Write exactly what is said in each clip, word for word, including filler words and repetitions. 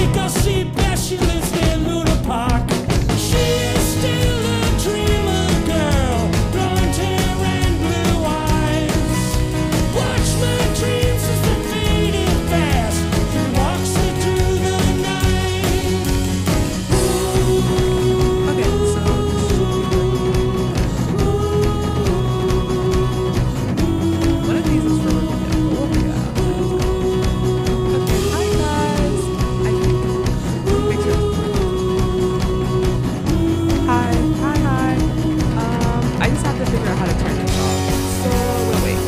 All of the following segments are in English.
take a seat where she lives near Luna Park. She is still a dreamer girl, blonde hair and blue eyes. Watch my dreams as they're fading fast. She walks me through the night. Okay, so one of these is for Riverdale. Oh my god. Okay, hi guys. I think pictures. Hi, hi, hi. Um, I just have to figure out how to turn this off. So wait, wait.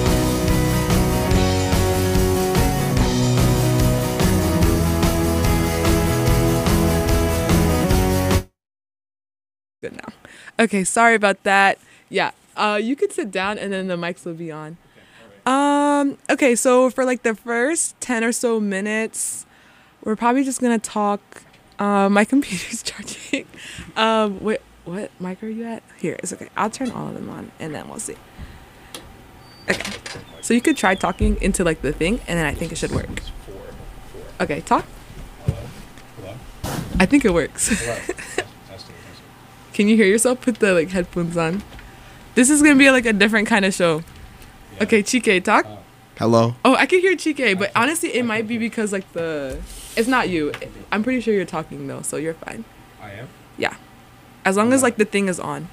Good now. Okay, sorry about that. Yeah, uh, you could sit down and then the mics will be on. Um, okay, so for like the first ten or so minutes, we're probably just gonna talk. Uh, my computer's charging. Um, wait, what mic are you at? Here, it's okay. I'll turn all of them on and then we'll see. Okay, so you could try talking into like the thing and then I think it should work. Okay, talk. I think it works. Can you hear yourself? Put the like headphones on. This is gonna be like a different kind of show. Okay, Chike, talk. Hello. Oh, I can hear Chike, but honestly, it might be because like the. It's not you. I'm pretty sure you're talking though, so you're fine. I am. Yeah, as long as like the thing is on.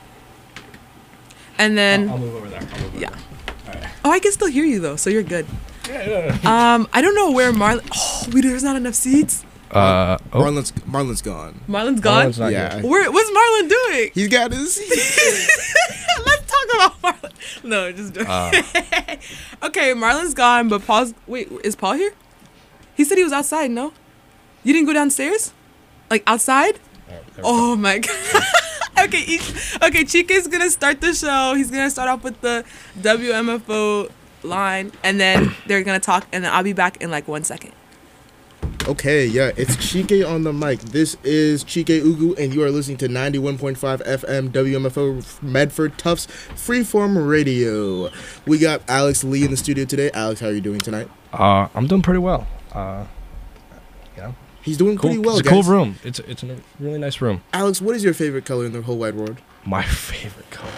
And then. I'll, I'll move over there. I'll move over Yeah. there. All right. Oh, I can still hear you though, so you're good. Yeah, yeah, yeah. Um, I don't know where Marlon. Oh, wait, there's not enough seats. Uh, oh. Marlon's Marlon's gone. Marlon's gone. Marlon's not Yeah. here. Where? What's Marlon doing? He's got his. Let's talk about Marlon. No, just joking. Uh. Okay, Marlon's gone, but Paul's. Wait, is Paul here? He said he was outside. No, you didn't go downstairs, like outside. Oh my god. Okay, each, okay. Chike's gonna start the show. He's gonna start off with the W M F O line, and then they're gonna talk, and then I'll be back in like one second. Okay, yeah, it's Chike on the mic. This is Chike Ugu, and you are listening to ninety-one point five F M W M F O Medford Tufts Freeform Radio. We got Alex Lee in the studio today. Alex, how are you doing tonight? Uh, I'm doing pretty well. Uh, you know, He's doing cool. pretty well, It's a guys. cool room. It's it's a really nice room. Alex, what is your favorite color in the whole wide world? My favorite color.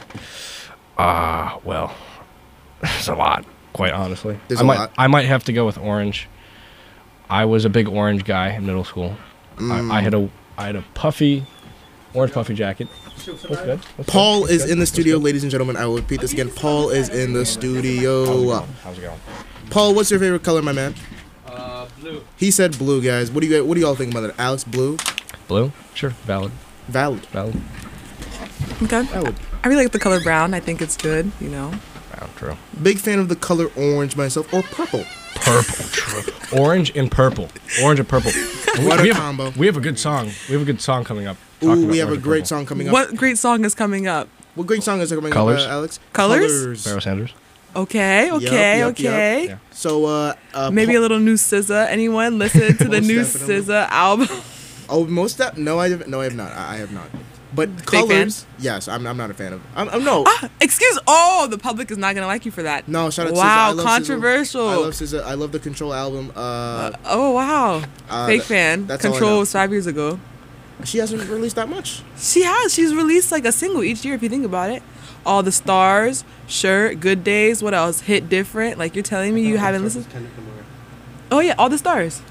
Ah, uh, well, there's a lot. Quite honestly, There's I a might lot. I might have to go with orange. I was a big orange guy in middle school. Mm. I, I had a I had a puffy, orange puffy jacket. What's good? What's Paul good? is What's good? in the What's studio, good? ladies and gentlemen. I will repeat this again. Paul is in the How's it studio. going? How's it going? Paul, what's your favorite color, my man? Uh, blue. He said blue, guys. What do you what do y'all think about that? Alex, blue, Blue? Sure. Valid. valid, Valid. Okay. valid. I really like the color brown. I think it's good. You know. Valid. True. Big fan of the color orange myself, or purple. Purple. True. Orange and purple. Orange and purple. And What a we have, combo. We have a good song. We have a good song coming up. Ooh, talking we about have a orange and great purple. song coming up. What great song is coming up? What great song is coming Colors. up, uh, Alex? Colors? Barrow Sanders. Okay. Yup, Okay. yup, okay. Yeah. So, uh, uh Maybe Paul- a little new S Z A. Anyone listen to the Most new definitely. S Z A album? Oh, most that? No, I have. No, I have not. I, I have not. But fan? colors, yes, I'm. I'm not a fan of. I'm. I'm no. Ah, excuse. Oh, the public is not gonna like you for that. No, shout out. Wow, S Z A. I love controversial. S Z A. I love S Z A. I love the Control album. Uh, Uh, oh wow. uh, Fake that- fan. that's all I Control know. was five years ago. She hasn't released that much. She has. She's released like a single each year if you think about it. All the Stars, Shirt, Good Days. What else? Hit Different. Like you're telling me you haven't listened. Oh yeah, All the Stars.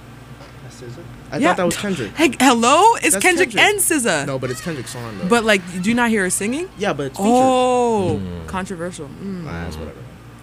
I Yeah. thought that was Kendrick. Hey, hello. It's That's Kendrick, Kendrick. and S Z A. No, but it's Kendrick's song though. But like, do you not hear her singing? yeah, but it's featured. Oh, controversial. Mm. Ah, that's whatever.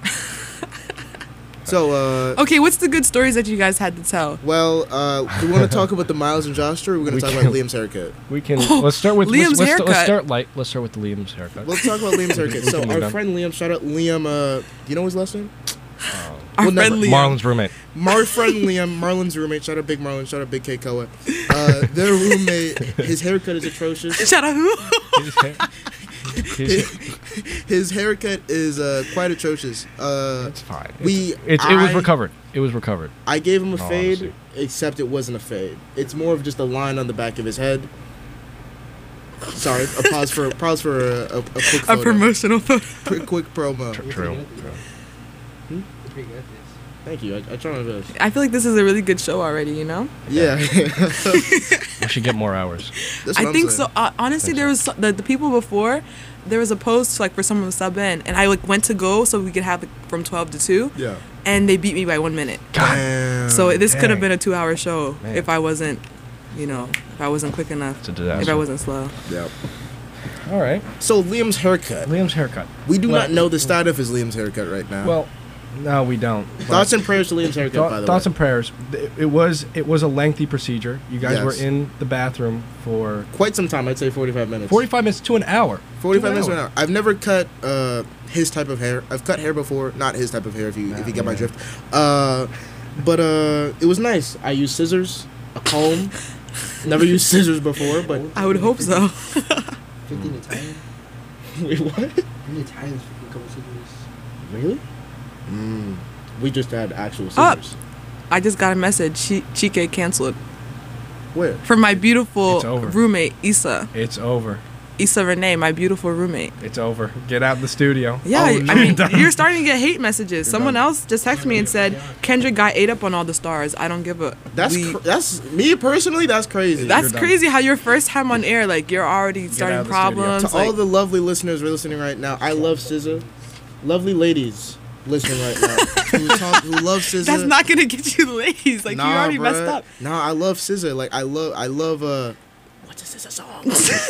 So, uh, Okay, what's the good stories that you guys had to tell? well, uh, do we want to talk about the Miles and Josh story? Or we're going We to talk can- about Liam's haircut. We can. let's start with Liam's let's, let's, haircut. Let's start light. Let's start with Liam's haircut. Let's talk about Liam's haircut. We So, can move our on. friend Liam, shout out Liam. Uh, do you know his last name? Our Well, friend never- Liam. Marlon's roommate. My friend Liam, Marlon's roommate. Shout out Big Marlon. Shout out Big K Koa. Uh, their roommate. His haircut is atrocious. Shout out who? His hair- his- His haircut is uh, quite atrocious. Uh, It's fine. we- It's, it was I- recovered. It was recovered. I gave him a Oh, fade, honestly. except it wasn't a fade. It's more of just a line on the back of his head. Sorry, a pause for pause for a, a, a quick A photo. promotional photo. Quick, quick promo. True. True. Hmm? Thank you. I, I try my best. I feel like this is a really good show already. You know. Yeah. We should get more hours. That's what I I'm think saying. so. Uh, honestly, there was the, the people before. There was a post like for someone to sub in, and I like went to go so we could have like, from twelve to two, Yeah. and they beat me by one minute. Damn. So this could have dang. been a two-hour show Man. if I wasn't, you know, if I wasn't quick enough, It's a if disaster. I wasn't slow. Yeah. All right. So Liam's haircut. Liam's haircut. We do Well- not know the start of his Liam's haircut right now. Well, no, we don't. But thoughts and prayers to Liam's haircut, thought- by the thoughts way. and prayers. It, it was it was a lengthy procedure. You guys Yes. were in the bathroom for Quite some time. I'd say forty-five minutes. forty-five minutes to an hour. forty-five To minutes an right hour. now. I've never cut uh, his type of hair. I've cut hair before, not his type of hair. If you if you get my yeah. drift. Uh, but uh, it was nice. I used scissors, a comb. Never used scissors before, but I would hope so. fifteen Italian? wait, what? Fifteen Italians for a couple scissors. Really? Mm. We just had actual Up. scissors. I just got a message. Chi- Chike canceled Where? for my beautiful It's over. roommate Issa. It's over. Issa Renee, my beautiful roommate. It's over. Get out the studio. Yeah, Oh, I no. mean, You're done. you're starting to get hate messages. Someone done. else just texted me and said Kendrick got ate up on all the stars. I don't give a. That's we- cr- that's me personally. That's crazy. That's You're done. crazy how your first time on air, like you're already starting out of the studio. problems. to all like- the lovely listeners who are listening right now. I love S Z A. Lovely ladies listening right now who, talk, who love S Z A. that's not gonna get you ladies. Like you Nah, already bruh. messed up. Nah, I love S Z A. Like I love, I love. Uh, what's a S Z A song?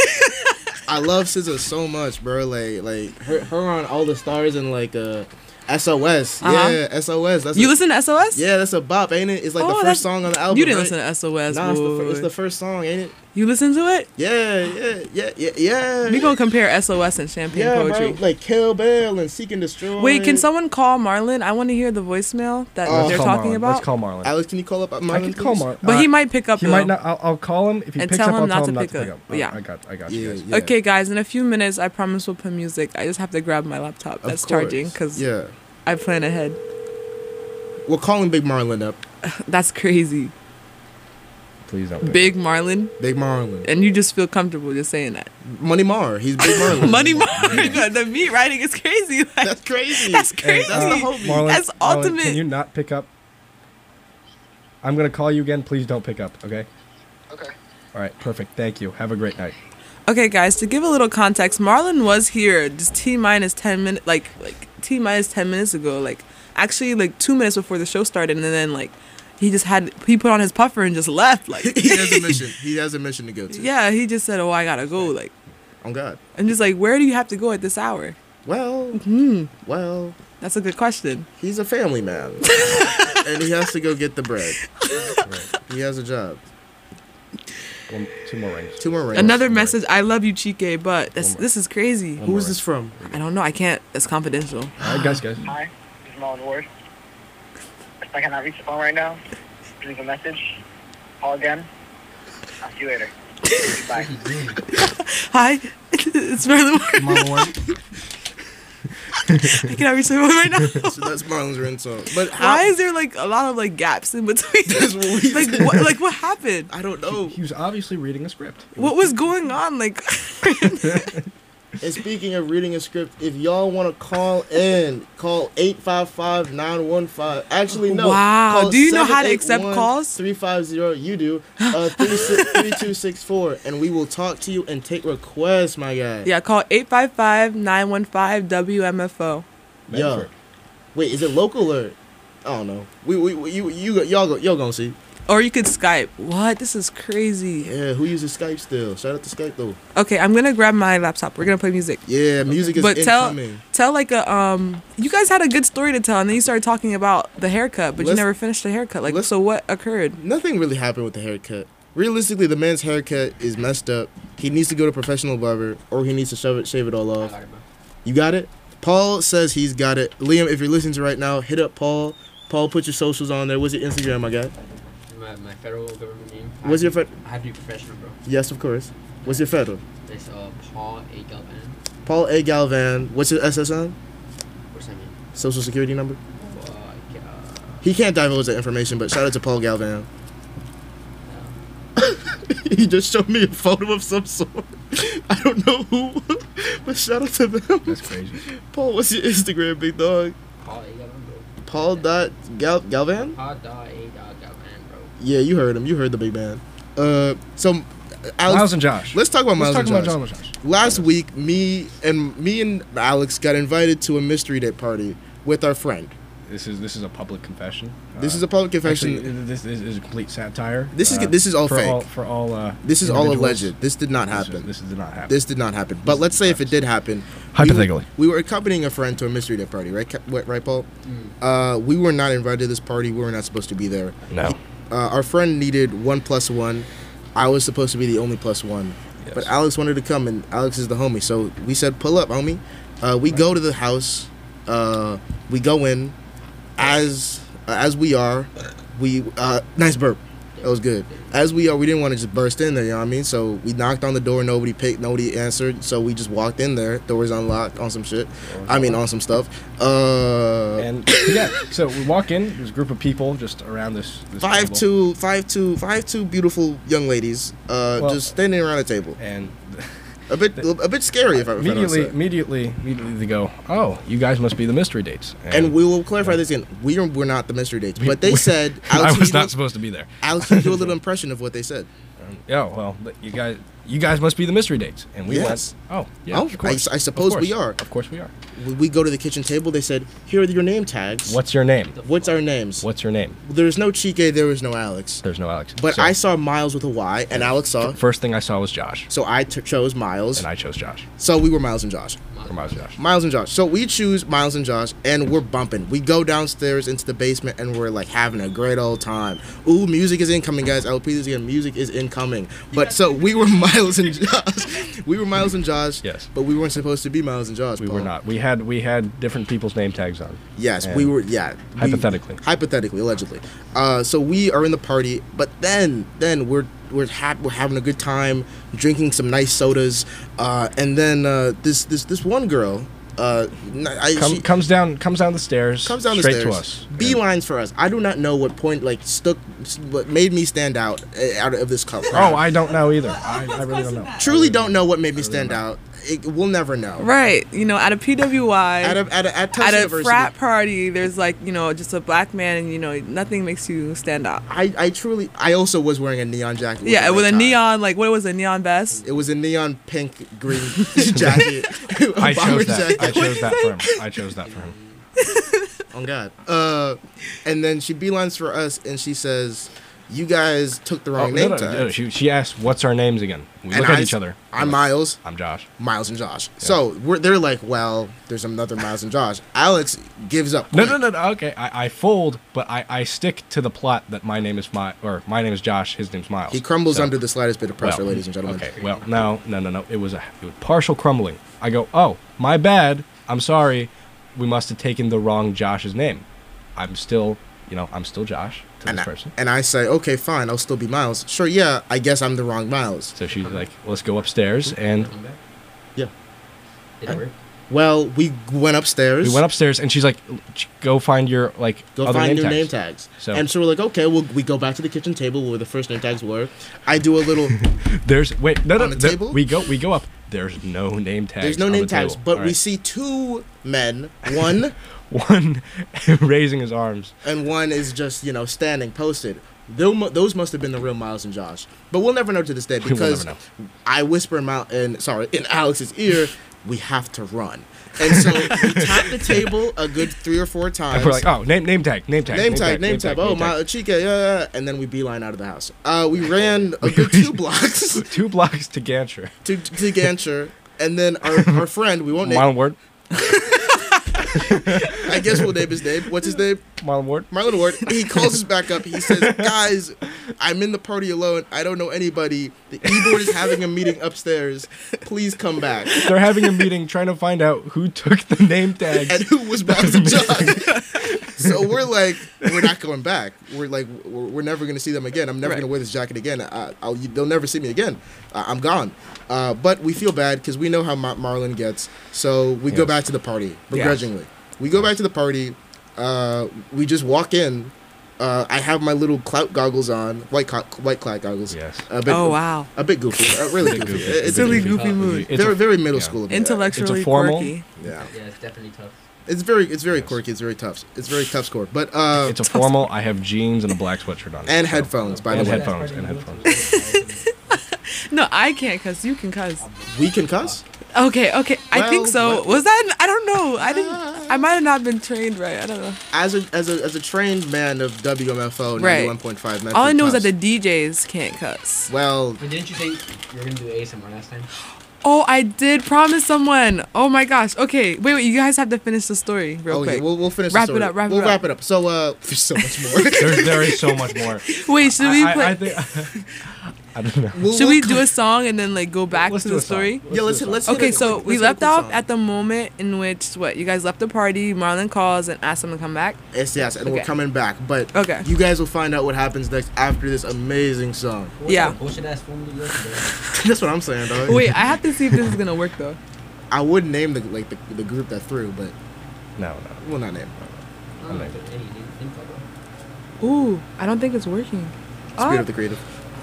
I love S Z A so much, bro. Like, like her, her on All the Stars and like uh, S O S. Uh-huh. Yeah, S O S. That's You a, listen to S O S? Yeah, that's a bop, ain't it? It's like Oh, the that's- first song on the album. You didn't right? listen to S O S. Nah, it's the, fir- it's boy. the first song, ain't it? You listen to it? Yeah, yeah, yeah, yeah, yeah. We gonna compare S O S and Champagne yeah, Poetry. bro. Like Kill Bill and Seek and Destroy. Wait, can someone call Marlon? I want to hear the voicemail that Oh. they're Let's call talking Marlon. about. Let's call Marlon. Alex, can you call up Marlon? I can call please? Marlon. But Uh, he might pick up. He though. might not. I'll, I'll call him if he And picks tell up. him I'll not tell to him not pick to pick up. up. Oh, Yeah. I got. I got Yeah, you guys. yeah. Okay, guys. In a few minutes, I promise we'll play music. I just have to grab my laptop Of that's course. charging because Yeah. I plan ahead. We're calling Big Marlon up. That's crazy. Please don't. pick Big Marlon, Big Marlon. and you just feel comfortable just saying that. Money Mar. He's Big Marlon. Money Marlon. The meat writing is crazy. Like, That's crazy. That's Hey, crazy. That's the uh, homie. Marlon, That's Marlon, ultimate. Can you not pick up? I'm gonna call you again. Please don't pick up. Okay. Okay. All right. Perfect. Thank you. Have a great night. Okay, guys, to give a little context, Marlon was here just T minus ten minutes, like like T minus ten minutes ago, like actually like two minutes before the show started, and then like he just had he put on his puffer and just left, like he has a mission. He has a mission to go to. yeah, he just said, "Oh, I gotta go," like On God. I'm just like, where do you have to go at this hour? Well, Hmm, well, that's a good question. he's a family man, and he has to go get the bread. He has a job. One, two more rings. Two more rings. Another message. I love you, Chike, but that's, One more. this is crazy. One Who more is this from? I don't know. I can't. It's confidential. All right, guys, guys. Hi, this is Marlon Ward. If I cannot reach the phone right now, leave a message. Call again. I'll see you later. Bye. Hi, it's Marlon. Marlon Ward. I cannot reach the phone right now. So that's Marlon's ring song. But how? Why is there like a lot of like gaps in between? That's what we like said. what? Like what happened? I don't know. He was obviously reading a script. What was going on? Like, And speaking of reading a script, if y'all want to call in, call eight five five, nine one five. Actually, no. Wow. Call Do you know how to accept seven eight one, calls? three five zero, you do. Uh, three two six four. And we will talk to you and take requests, my guy. yeah, call eight five five, nine one five, W M F O. Yo. Medford. Wait, is it local or? I don't know. We, we, we you, you, y'all, go, y'all gonna see. Or you could Skype. What? This is crazy. Yeah, who uses Skype still? Shout out to Skype, though. Okay, I'm gonna grab my laptop. We're gonna play music. Yeah, music is But tell incoming. tell like a um you guys had a good story to tell and then you started talking about the haircut, but you Let's- never finished the haircut. Like let's- so what occurred? Nothing really happened with the haircut. Realistically, the man's haircut is messed up. He needs to go to a professional barber, or he needs to shove it, shave it all off. You got it? Paul says he's got it. Liam, if you're listening to right now, hit up Paul. Paul, put your socials on there. What's your Instagram, my guy? My, my federal government name. I What's have your to- fe- I have to be professional, bro. Yes, of course. What's your federal? It's uh, Paul A. Galvan. Paul A. Galvan. What's your S S N? What's that mean? Social security number? Uh, yeah, uh, He can't divulge that information, but shout out to Paul Galvan. no. He just showed me a photo of some sort. I don't know who, but shout out to them. That's crazy. Paul, what's your Instagram, big dog? Paul A. Galvan, bro. Paul dot Gal- Galvan. Pod dot A dot Galvan, bro. Yeah, you heard him. You heard the big man. Uh, so Alex, Miles and Josh. let's talk about Let's Miles talk and about Josh. Miles and Josh. Last week, me and me and Alex got invited to a mystery date party with our friend. This is this is a public confession. This Uh, is a public confession. Actually, this is, is a complete satire. This is- uh, this is all for fake. All, for all. Uh, This is all individuals. alleged. This did not This is- happen. This, did not happen. This did not happen. But let's say if it did happen, Hypothetically. we were, we were accompanying a friend to a mystery date party, right? Ca- what- Right, Paul? Mm. Uh, we were not invited to this party. We were not supposed to be there. No. Uh, our friend needed one plus one. I was supposed to be the only plus one. Yes. But Alex wanted to come, and Alex is the homie. So we said, pull up, homie. Uh, we go to the house. Uh, we go in. As as we are, we uh, nice burp. That was good. As we are, we didn't want to just burst in there. You know what I mean? So we knocked on the door. Nobody picked. Nobody answered. So we just walked in there. Doors unlocked on some shit. I mean, on some stuff. Uh, And yeah, so we walk in. There's a group of people just around this. this five table. two, five two, five two beautiful young ladies, uh, Well- just standing around a table. And A bit, a bit scary if I, if I don't immediately, say. immediately, immediately they go, "Oh, you guys must be the mystery dates." And we will clarify this again. We are we're not the mystery dates, but they we- said I Alex, was can you not do- supposed to be there. Alex, can you do a little impression of what they said? Um, yeah, well, but you guys, you guys must be the mystery dates. And we Yes. went, "Oh, yeah, Oh, of course. I, I suppose Of we course. are. Of course we are." We, we go to the kitchen table. They said, "Here are your name tags. What's your name? What's our names?" What's your name? There's no Chike. There was no Alex. There's no Alex. But So, I saw Miles with a Y, and Alex saw. first thing I saw was Josh, So I t- chose Miles. and I chose Josh. So we were Miles and Josh. Or Miles and Josh. Miles and Josh. So we choose Miles and Josh, and we're bumping. We go downstairs into the basement, and we're like having a great old time. Ooh, music is incoming, guys. I'll repeat this again. Music is incoming. But so we were Miles and Josh. We were Miles and Josh. Yes. But we weren't supposed to be Miles and Josh. We Paul. were not. We had we had different people's name tags on. Yes, And we were. Yeah. we- hypothetically. hypothetically, allegedly. Uh, so we are in the party, but then then we're we're ha- we're having a good time, drinking some nice sodas, uh, and then uh, this this this one girl. Uh, n- I, Come, she comes down comes down the stairs. comes down the straight stairs. to us. Beelines for us. I do not know what point like stuck, what made me stand out uh, out of this cup. Oh, I don't know either. I, I really don't know. truly don't know what made me stand out. It, we'll never know. Right. You know, at a P W I, At a at a at, Tufts at a University, frat party, there's like, you know, just a black man and, you know, nothing makes you stand out. I, I truly I also was wearing a neon jacket. With Yeah, a with red a tie. neon, like, what was it, neon vest? It was a neon pink green jacket. a I bomber chose that. I jacket. chose that for him. I chose that for him. Oh God. Uh, and then she beelines for us, and she says, "You guys took the Oh, wrong no, name no, tag." no, She, she asked, "What's our names again?" We And look at I each s- other. I'm We're like, Miles. I'm Josh. Miles and Josh. So we're, they're like, well, there's another Miles and Josh. Alex gives up. No, quick. no, no, no. Okay, I, I fold, but I, I stick to the plot that my name is my or my name is Josh. His name's Miles. He crumbles So- under the slightest bit of pressure, well, ladies and gentlemen. Okay, well, no, no, no, no. It was a it was partial crumbling. I go, oh, my bad. I'm sorry. We must have taken the wrong Josh's name. I'm still, you know, I'm still Josh to And this I, person. and I say, okay, fine, I'll still be Miles. Sure, yeah, I guess I'm the wrong Miles. So she's like, let's go upstairs, and Come back. Yeah. Did it work? Well, we went upstairs. we went upstairs, and she's like, go find your like Go other find name new tags. name tags. So- And so we're like, okay, well, we go back to the kitchen table where the first name tags were. I do a little. There's wait, no, no, On the there- table? we go, we go up. There's no name tags. There's no on name the tags, table. but All we right. see two men. One one raising his arms. and one is just you know standing posted. Those mu- Those must have been the real Miles and Josh, but we'll never know to this day We will because never I whisper in, Mount, in sorry in Alex's ear, we have to run, and so we tap the table a good three or four times. And we're like, oh, name name tag, name tag, name tag, name tag. Oh, my Chica, yeah, yeah, and then we beeline out of the house. Uh, we ran a good two blocks Two blocks to Gantry. to to Gancher, and then our, our friend, we won't name. Marlon Ward. I guess we'll name his name. What's his name? Marlon Ward. Marlon Ward. He calls us back up. He says, "Guys, I'm in the party alone. I don't know anybody. The e-board is having a meeting upstairs. Please come back." They're having a meeting trying to find out who took the name tags. And who was Miles and Josh? So we're like, we're not going back. We're like, we're, we're never gonna see them again. I'm never Right. gonna wear this jacket again. I, I'll, they'll never see me again. Uh, I'm gone. Uh, but we feel bad because we know how Mar- Marlon gets. So we go Yes. back to the party begrudgingly. We go back to the party. Uh, we just walk in. Uh, I have my little clout goggles on, white co- white clout goggles. Yes. A bit, Oh, wow. A bit goofy. Uh, really Bit goofy. goofy. It's Silly a, goofy mood. It's very a- very middle yeah. school of me. Intellectually formal- quirky. Yeah. Yeah, it's definitely tough. It's very, it's very quirky. It's very tough. It's very tough score. But uh, It's a formal. I have jeans and a black sweatshirt on. and so- headphones. By And the way, headphones. And headphones. No, I can't cuss. You can cuss. we can cuss. Okay, okay. I think Well, so. what- Was that? I don't know. I didn't. I might have not been trained right. I don't know. As a as a as a trained man of W M F O Right. ninety-one point five. All I know is that the D Js can't cuss. well, But didn't you say you were gonna do A S M R last time? Oh, I did promise someone. Oh my gosh. Okay, wait, wait. You guys have to finish the story real oh yeah, quick. we'll we'll finish. Wrap the it story. up, wrap it we'll up. wrap it up. So uh, there's so much more. There, there is so much more. Wait, should we I, play? I, I think. I don't know. We'll- should we we'll do co- a song and then like go back Let's to do the a song. story? Yeah, let's do a let's. song. hit Okay, a so quick- we let's hit a left quick off song. at the moment in which what you guys left the party. Marlon calls and asks him to come back. Yes, yes, and we're Okay. coming back. But Okay. you guys will find out what happens next after this amazing song. What was Yeah. that bullshit ass formula you yesterday? That's what I'm saying, dog. Wait, I have to see if this is gonna work though. I would name the like the, the group that threw, but No, no. we'll not name. I don't know, but hey, dude, info, bro. Ooh, I don't think it's working. Spirit Ah, of the creative.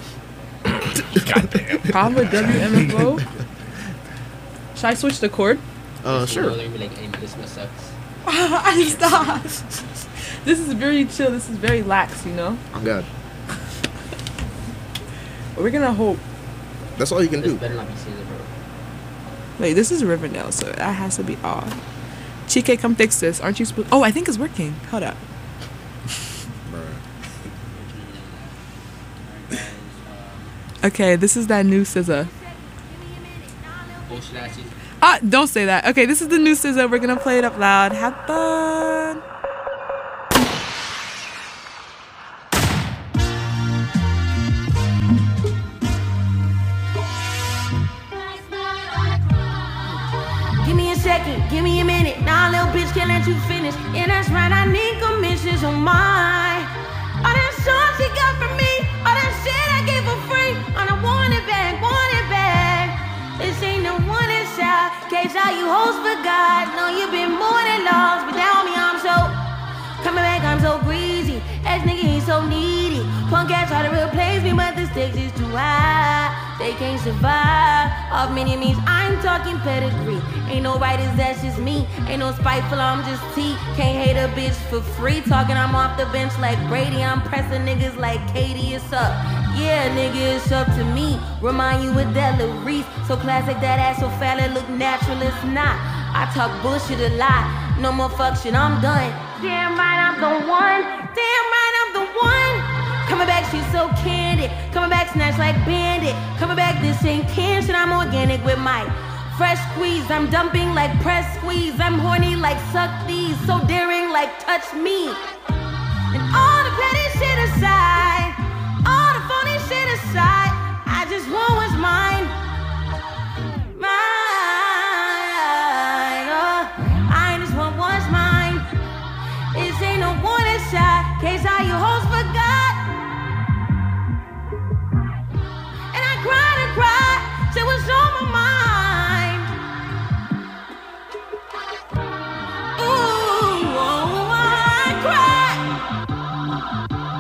problem with W M F O. Should I switch the chord? Uh, So sure. they're gonna be like, hey, this one sucks. I stop. This is very chill. This is very lax, you know. I'm good. But we're gonna hope. That's all you can This do. better not be Caesar, bro. Wait, this is Riverdale, so that has to be off. Chike, come fix this. Aren't you supposed? Oh, I think it's working. Hold up. Okay, this is that new S Z A. Bullshit ass Caesar. Ah, don't say that. Okay, this is the new S Z A. We're gonna play it up loud. Have fun. Give me a second, give me a minute. Nah, little bitch can't let you finish. Yeah, that's right, I need commissions on mine. All that songs she got from me, all that shit I gave for free. And I want it back, want it back. This ain't no one inside. Case how you hoes forgot. No, you been more than lost. But down me, I'm so coming back, I'm so greasy. Ass nigga, he's so needy. Punk ass try to replace me, but the stakes is too high. They can't survive. Off many means, I'm talking pedigree. Ain't no writers, that's just me. Ain't no spiteful, I'm just T. Can't hate a bitch for free. Talking, I'm off the bench like Brady. I'm pressing niggas like Katie, it's up. Yeah, nigga, it's up to me. Remind you of Della Reese. So classic, that ass so fat, it look natural, it's not. I talk bullshit a lot. No more fuck shit, I'm done. Damn right, I'm the one. Damn right, I'm the one. Coming back, she's so candid. Coming back, snatch like bandit. Coming back, this ain't canned shit. I'm organic with my fresh squeeze. I'm dumping like press squeeze. I'm horny like suck these. So daring like touch me. And all the petty shit aside, all the phony shit aside, I just want what's mine. Mine. Oh, I just want what's mine. This ain't no warning shot. Case how you hoes forgot. And I cried and cried. Shit was on my mind. Ooh, oh, I cried.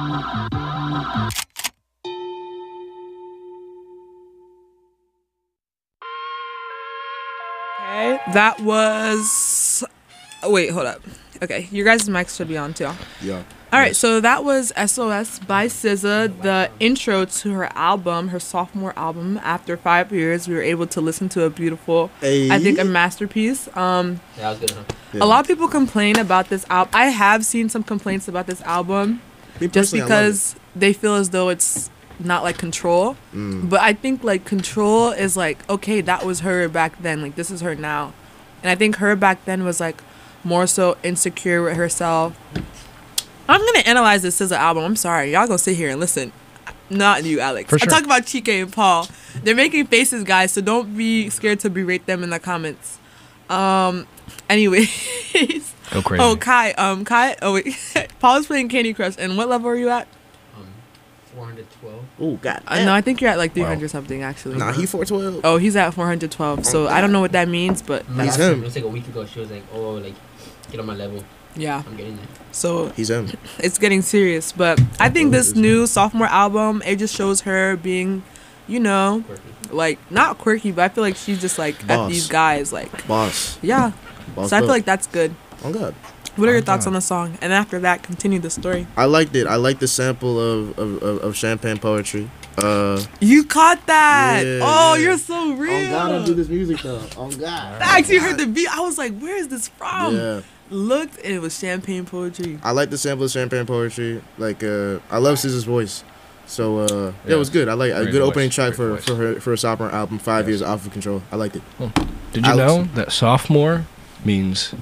Okay, that was. Oh, wait, hold up. Okay, your guys' mics should be on too. Yeah. All right, so that was S O S by S Z A, the intro to her album, her sophomore album. After five years, we were able to listen to a beautiful, I think, a masterpiece. Um, Yeah, I was good, huh? Yeah. A lot of people complain about this album. I have seen some complaints about this album, Me just personally, I love because they feel as though it's not like Control. Mm. But I think like Control is like, okay, that was her back then. Like this is her now, and I think her back then was like more so insecure with herself. I'm gonna analyze this S Z A album. I'm sorry, y'all gonna sit here and listen. Not you, Alex. For I'm sure. talking about Chike and Paul. They're making faces, guys, so don't be scared to berate them in the comments. Um. Anyways. Go crazy. Oh, Kai. Um, Kai. Oh wait. Paul is playing Candy Crush, and what level are you at? Um, four hundred twelve. Oh God. Uh, no, I think you're at like three Wow. hundred something actually. Nah, he four twelve. Oh, he's at four hundred twelve. So I don't know what that means, but Like, He's I- him. It was like a week ago. She was like, "Oh, like, get on my level. yeah. I'm getting there." So He's him. it's getting serious. But I think this new sophomore album, it just shows her being, you know, Quirky. like not quirky, but I feel like she's just like at Boss. these guys, like Boss. yeah. Boss So I feel up. like that's good. Oh God. What are your Oh, thoughts God. on the song? And after that, continue the story. I liked it. I liked the sample of of, of, of champagne poetry. Uh, You caught that. Yeah, oh, yeah. you're so real. on God, I do this music though. On God. I actually heard the beat. I was like, where is this from? Yeah. Looked, and it was champagne poetry. I like the sample of champagne poetry. Like, uh, I love S Z A's voice. So, uh, yeah, Yeah. it was good. I like a Great good voice, opening track great for, voice. for her for a sophomore album, Five Yes. Years Off of Control. I liked it. Did you Alex. know that sophomore means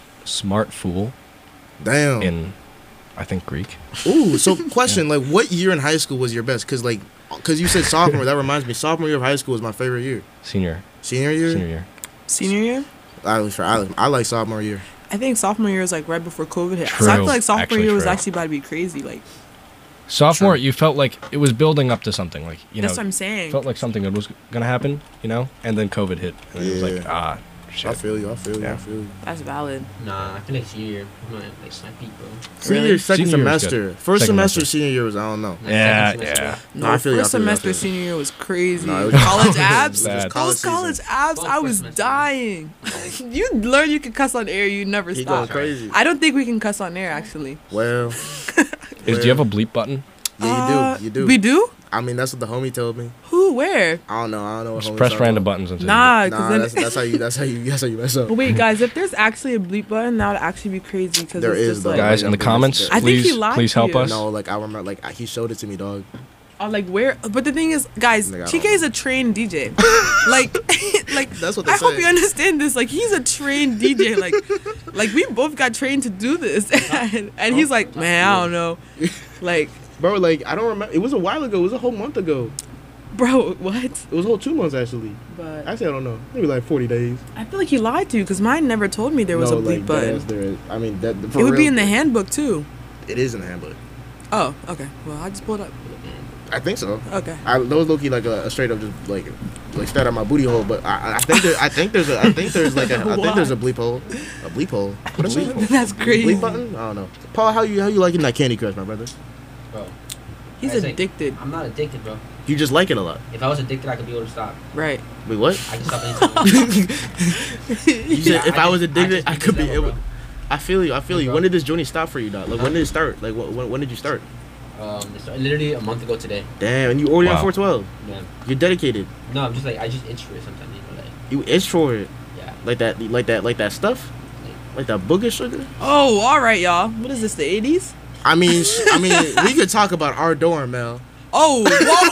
smart fool Damn. in, I think, Greek? Ooh, so question, like, what year in high school was your best? Because, like, because you said sophomore, that reminds me, sophomore year of high school was my favorite year. Senior. Senior year? Senior year. Senior year? I, was, I, like- I like sophomore year. I think sophomore year was like right before COVID hit. So I True. feel like sophomore Actually year was true. actually about to be crazy. Like Sophomore, True. you felt like it was building up to something. Like, you that's know, what I'm saying. felt like something good was going to happen, you know? And then COVID hit. And it was like, Yeah. ah, I shit. feel you, I feel you, I Yeah. feel you. That's valid. Nah, I feel like senior year. I'm not like my peak, bro. Senior Really? year, second Senior year was semester. First Second semester, semester. senior year was, I don't know. Like, Yeah, second semester. yeah. No, I feel you, I first feel you, I semester, feel you. senior year was crazy. No, it was- college abs, Bad. those College college season. abs, Fuck I first was semester. dying. you learn you can cuss on air, you never He stop. going crazy. I don't think we can cuss on air actually. Well, Is, do you have a bleep button? yeah, you Uh, do, you do. We do? I mean, that's what the homie told me. Who? Where? I don't know, I don't know what Just homie press talking random about. buttons until Nah, you because Nah, then. that's, that's how you, that's how you, that's how you mess up. But wait, guys, if there's actually a bleep button, that would actually be crazy. Because There it's is, just though. like, Guys, in the There's- comments, there- I think he please, lied please to help you. us. No, like I remember, like he showed it to me, dog. Oh, like where? But the thing is, guys, Nigga, I Chike don't is a trained D J. like, like That's what they I hope say. you understand this. Like, he's a trained D J. Like, like we both got trained to do this, and, and he's like, man, I don't know. Like, Bro, like I don't remember. It was a while ago. It was a whole month ago. bro, what? It was a whole two months actually. But Actually, I don't know. Maybe like forty days. I feel like he lied to you because mine never told me there was no, a bleep like, button. yes, there is. I mean, that for It would be real, in the handbook too. It is in the handbook. Oh, okay. Well, I just pulled up. I think so. Okay. I that was low key like a, a straight up just like like straight out my booty hole. But I, I think there, I think there's a I think there's like a I think there's a bleep hole, a bleep hole. What is it? That's crazy. Bleep button? I don't know. Paul, how you how you liking that Candy Crush, my brother? Bro, He's I say- addicted. I'm not addicted, bro. You just like it a lot. If I was addicted, I could be able to stop. Right. Wait, what? I can stop anytime. You said if I I was just- I addicted, just I beat could be this level, able. I feel you. I feel you. Bro. When did this journey stop for you, dog? Like when did it start? Like wh- when when did you start? um, it started literally a month ago today. Damn, and you already on Wow. four twelve. Man. You're dedicated. No, I'm just like I just itch for it sometimes. You know, like You itch for it. yeah. Like that, like that, like that stuff, like that booger sugar. Oh, all right, y'all. What is this? The eighties? I mean, sh- I mean, we could talk about our dorm, Mel. Oh,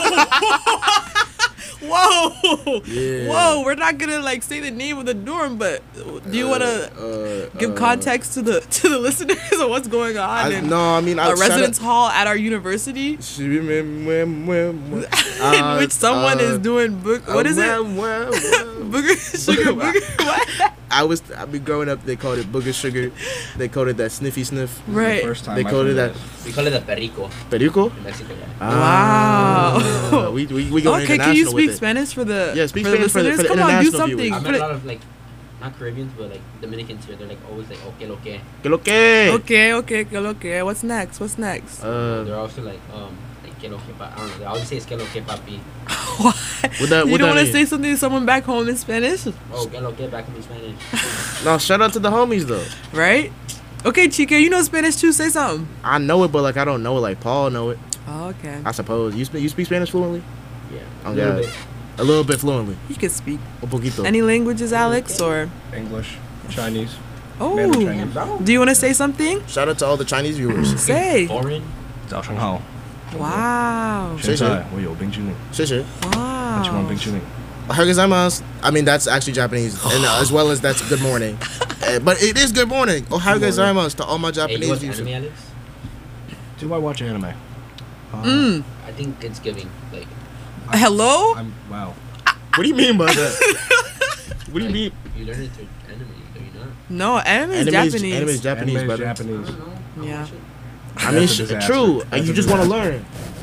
whoa. Whoa. Yeah. Whoa, we're not gonna like say the name of the dorm, but do you Uh, wanna uh, give uh, context to the to the listeners of what's going on I, in no, I mean, I a residence hall at our university in in which someone is doing book what is it? Booger sugar booger what? I was, I mean, growing up, they called it booger sugar. They called it that sniffy sniff. Right. First time They I called heard it that We call it a perico perico. in Mexico. Yeah. Ah, Wow. we we we going Okay, can you international speak with it. Spanish for the Yeah, speak for Spanish for the- listeners? for the Come on, do international something. viewers. I've Put met a it- lot of like not Caribbeans, but like Dominicans here. They're like always like okay, okay. Que lo que? Okay, okay, okay, okay. What's next? What's next? Uh, They're also like um like que lo que pa- I don't know. They always say es que lo que papi. What? What that- you what don't that want to mean? say something to someone back home in Spanish, Oh, que lo que back in Spanish. no, shout out to the homies though. right? Okay, Chica, you know Spanish too. Say something. I know it, but like I don't know it. Like Paul know it. Oh, okay. I suppose you speak you speak Spanish fluently. Yeah. Oh, a little God. bit. A little bit fluently. You can speak Un poquito. any languages, Alex, or English, Chinese. oh. Mandarin Damn, Chinese. bro. Do you want to say something? Shout out to all the Chinese viewers. Say. Foreign. 早上好， Wow. 谢谢。 现在我有冰淇淋， 谢谢。 Wow. 喜欢冰淇淋。 Ohayou I mean, that's actually Japanese, and uh, as well as that's good morning. Uh, but it is good morning. Ohayou gozaimasu to all my Hey, you Japanese watch viewers. anime, Alex? Do I watch anime? Uh, Mm. I think it's giving like. Hello? I'm wow. What do you mean by that? What do you like, mean? You learn it through anime, do you not? No, anime is Anime is- Japanese. anime is Japanese, Anime is brother. I Japanese. don't know. I'll Yeah. watch it. I mean, That's a sh- disaster. true. That's And you a just want to disaster. learn.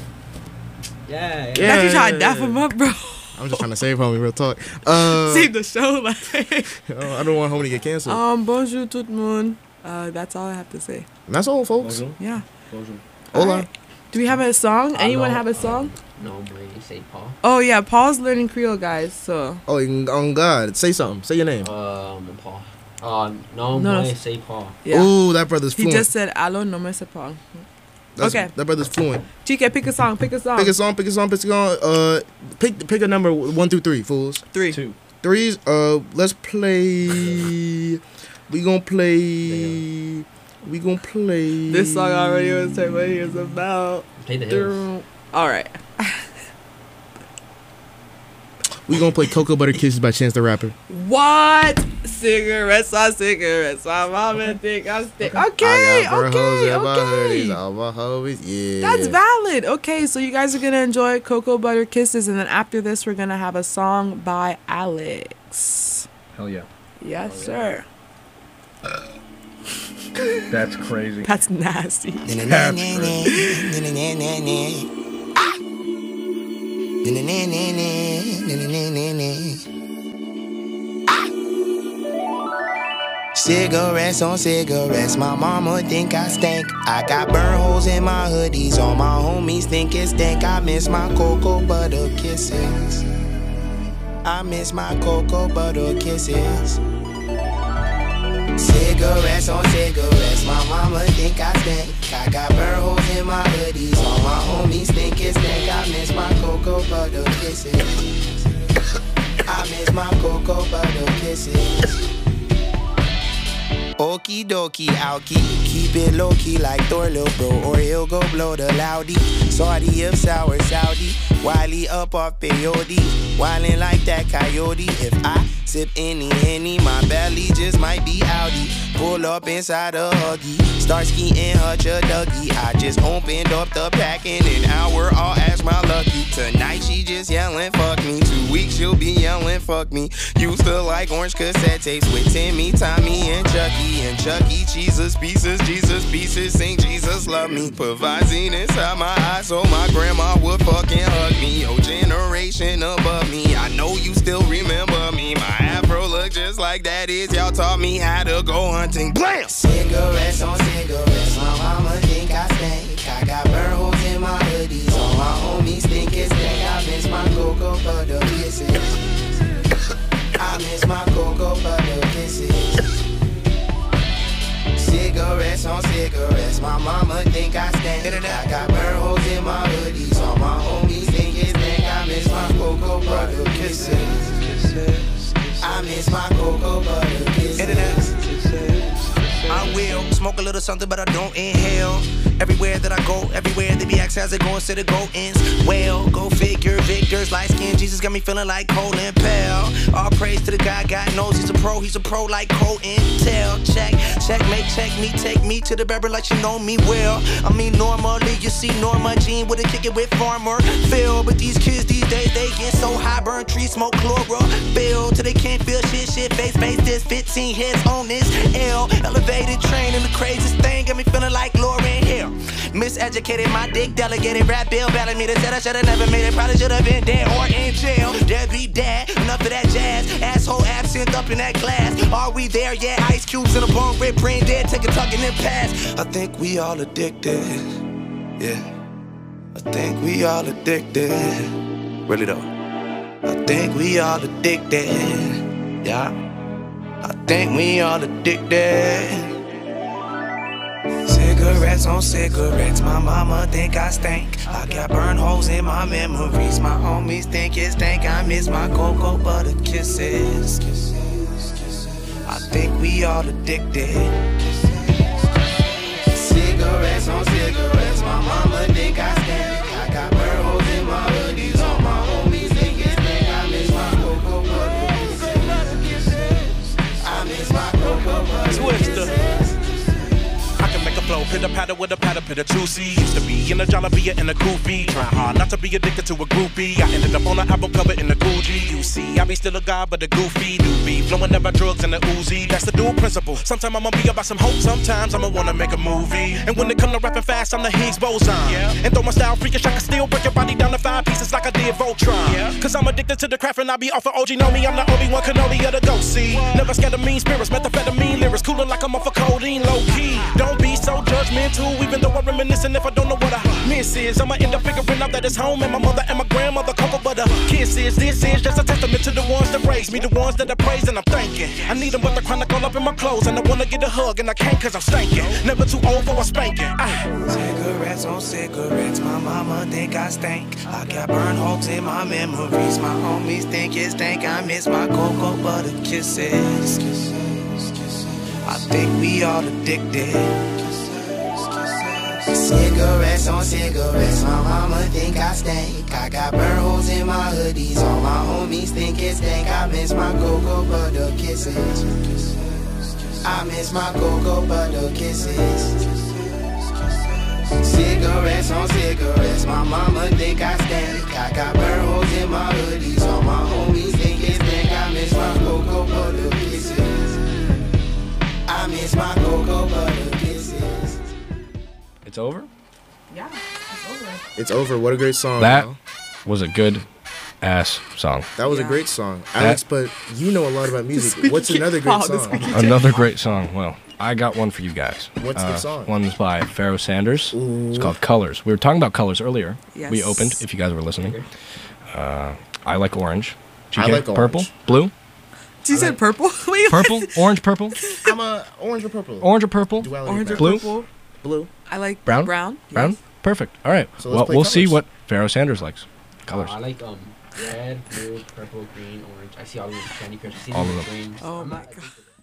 Yeah. Yeah. That's you trying to dap him up, bro. I'm just trying to save homie, real talk. Uh, Save the show, like. oh, I don't want homie to get canceled. um, bonjour tout le monde. Uh, that's all I have to say. And that's all, folks. Bonjour. Yeah. Bonjour. Hola. Alright. Do we have a song? Uh, Anyone no, have a uh, song? No, boy, you say Paul. Oh yeah, Paul's learning Creole, guys. So Oh, on God. Say something. Say your name. Um, Paul. Uh, no, No, no, no. say Paul. Yeah. Ooh, that brother's He fluent. just said, "Allo, no me sepa." That's, okay. That brother's fluent. Chike, pick a song. Pick a song. Pick a song, pick a song, pick a song. Uh, pick pick a number one through three, fools. Three. Two. Threes. Uh, let's play. We gonna play. We gonna play. This song already was saying what he was about. Play the hills. All right. We gonna play Cocoa Butter Kisses by Chance the Rapper. What? Cigarettes on cigarettes. My mama think I'm stick. Okay, I got burnt hoes okay, in my hoodies, okay. all my homies, yeah. That's valid. Okay, so you guys are gonna enjoy Cocoa Butter Kisses, and then after this, we're gonna have a song by Alex. Hell yeah. Yes, sir. That's crazy. That's nasty. That's Cigarettes on cigarettes, my mama think I stink. I got burn holes in my hoodies, all my homies think it stink. I miss my cocoa butter kisses. I miss my cocoa butter kisses. Cigarettes on cigarettes, my mama think I stink. I got burn holes in my hoodies, all my homies think it stink. I miss my cocoa butter kisses. I miss my cocoa butter kisses. Okie dokie, alky, keep it low key like Thor, lil' bro, or he'll go blow the loudy. Saudi of sour Saudi, Wiley up off peyote, wildin' like that coyote. If I sip any Henny, my belly just might be outy. Pull up inside a Huggy, start skiing Hutch a Dougie. I just opened up the pack in an hour, I'll ask my lucky. Tonight she just yelling fuck me, two weeks she'll be yelling fuck me. Used to like orange cassette tapes with Timmy, Tommy, and Chucky. And Chucky, Jesus pieces, Jesus pieces, sing Jesus love me. Put Visine inside my eyes so my grandma would fucking hug me. Your generation above me, I know you still remember me. My afro look just like that is, y'all taught me how to go hunting. Blam! Cigarettes on cigarettes, my mama think I stink. I got burn holes in my hoodies, all my homies think it's stink. I miss my cocoa butter kisses. I miss my cocoa butter kisses. Cigarettes on cigarettes, my mama think I stink. I got burn holes in my hoodies, all my homies think it's stink. I miss my cocoa butter kisses. I miss my cocoa butter kisses. I will smoke a little something, but I don't inhale. Everywhere that I go, everywhere they be asking how's it going, say the go ends. Well, go figure, Victor's light skin, Jesus got me feeling like Colin Powell. All praise to the guy, God knows he's a pro, he's a pro like Cole Intel. Check, checkmate, check me, take me to the barber like you know me well. I mean, normally you see Norma Jean with a kick it with Farmer Phil, but these kids these days they get so high, burn tree smoke chlorophyll till they can't feel shit, shit, face, face, this fifteen heads on this L. Elevated train and the craziest thing got me feeling like Lauryn Hill. Miseducated, my dick delegated, rap bill belling me. They said I should've never made it, probably should've been dead or in jail. Dead be dad, enough of that jazz. Asshole absinthe up in that glass. Are we there? Yeah, ice cubes in a bone, rip, brain dead, take a tuck and then pass. I think we all addicted, yeah. I think we all addicted, really though. I think we all addicted, yeah. I think we all addicted. Cigarettes on cigarettes, my mama think I stink. I got burn holes in my memories, my homies think it stink. I miss my cocoa butter kisses. I think we all addicted. Cigarettes on cigarettes, my mama think I stink. I got burn holes in my hoodies, all my homies think it stink. I miss my cocoa butter kisses. I miss my cocoa butter kisses. Make a flow, pitter patter with a patter, pitter juicy. Used to be in a Jollibee and a goofy. Trying hard not to be addicted to a groupie. I ended up on an album cover in the Gucci. You see, I be still a guy, but a goofy doobie. Flowing about drugs and the Uzi. That's the dual principle. Sometimes I'ma be about some hope, sometimes I'ma wanna make a movie. And when it come to rapping fast, I'm the Higgs boson. Yeah. And though my style freakish, I can still break your body down to five pieces like I did Voltron. Yeah. Cause I'm addicted to the craft and I be off of O G. Know me, I'm the Obi-Wan Kenobi of the ghost. See, never scared of mean spirits, methamphetamine lyrics, cooling like I'm off of codeine, low key. Don't be so judgmental. mental, even though I reminisce. And if I don't know what I miss is, I'ma end up figuring out that it's home and my mother and my grandmother cocoa butter kisses. This is just a testament to the ones that raised me, the ones that I praise and I'm thanking. I need them but the chronic all up in my clothes, and I wanna get a hug and I can't cause I'm stankin'. Never too old for a spanking. Ay. Cigarettes on cigarettes, my mama think I stink. I got burn holes in my memories, my homies think it stank. I miss my cocoa butter kisses. I think we all addicted. Cigarettes on cigarettes, my mama think I stink. I got burn holes in my hoodies, all my homies think it stank. I miss my cocoa butter kisses. I miss my cocoa butter kisses. Cigarettes on cigarettes, my mama think I stink. I got burn holes in my hoodies, all my homies think it stank. I miss my cocoa butter kisses. I miss my cocoa butter kisses. It's over? Yeah, it's over. It's over. What a great song. That Al. was a good ass song. That was Yeah. a great song. Alex, but you know a lot about music. What's another great Oh, the song? squeaky- Another great song. Well, I got one for you guys. What's the Uh, song? One's by Pharoah Sanders. Ooh. It's called Colors. We were talking about colors earlier. Yes. We opened, if you guys were listening. Uh, I like orange. I G K, like purple, orange. blue, She said purple. Wait, purple, orange, purple, I'm a orange or purple. orange or purple, Duality orange or back. Blue? purple. Blue. I like brown, Brown. brown. yes. Perfect. All right. So let's well, play we'll see colors. what Pharoah Sanders likes. Colors. Uh, I like um red, blue, purple, green, orange. I see all of them. Candy Crush. I see All them of them. green. Oh I'm my not God. addicted to them.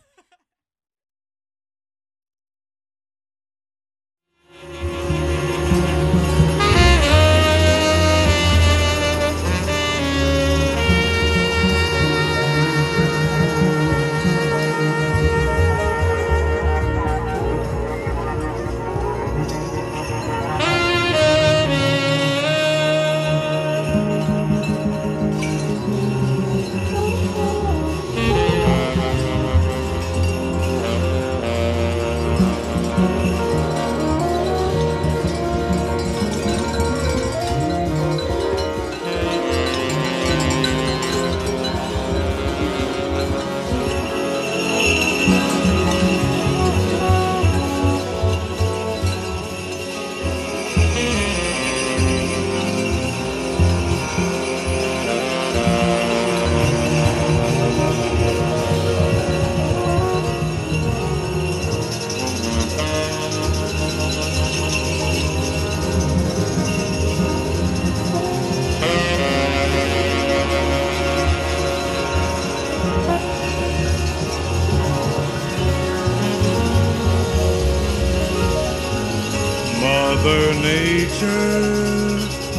Mother Nature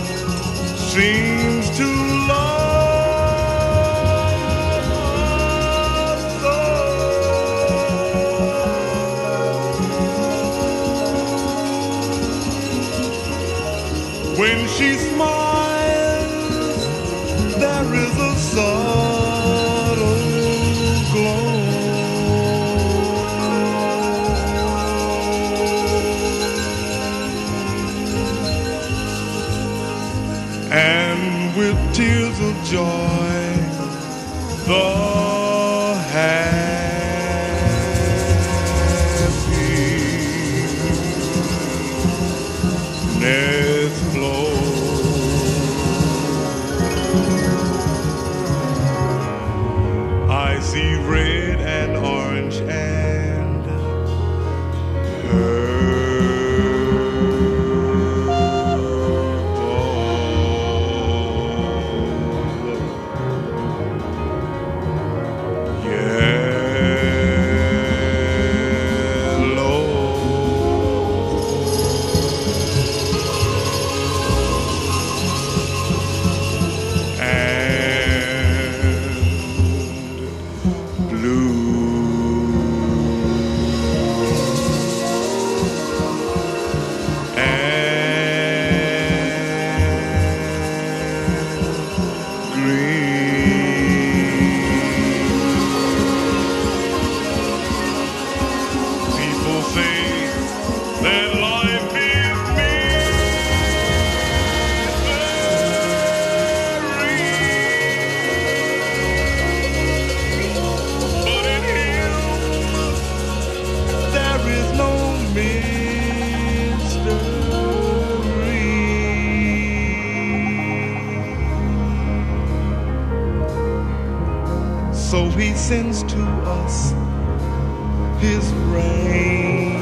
seems to love us all. When she smiles, there is a subtle glow. And with tears of joy, the happiness flows. I see red and orange and So he sends to us his rain.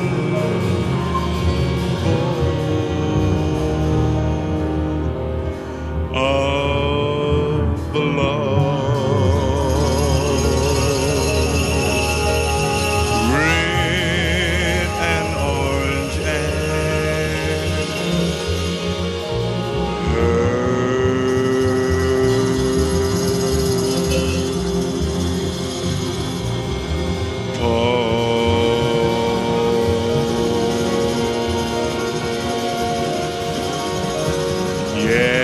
Of the love, red and orange and Paul. Yeah.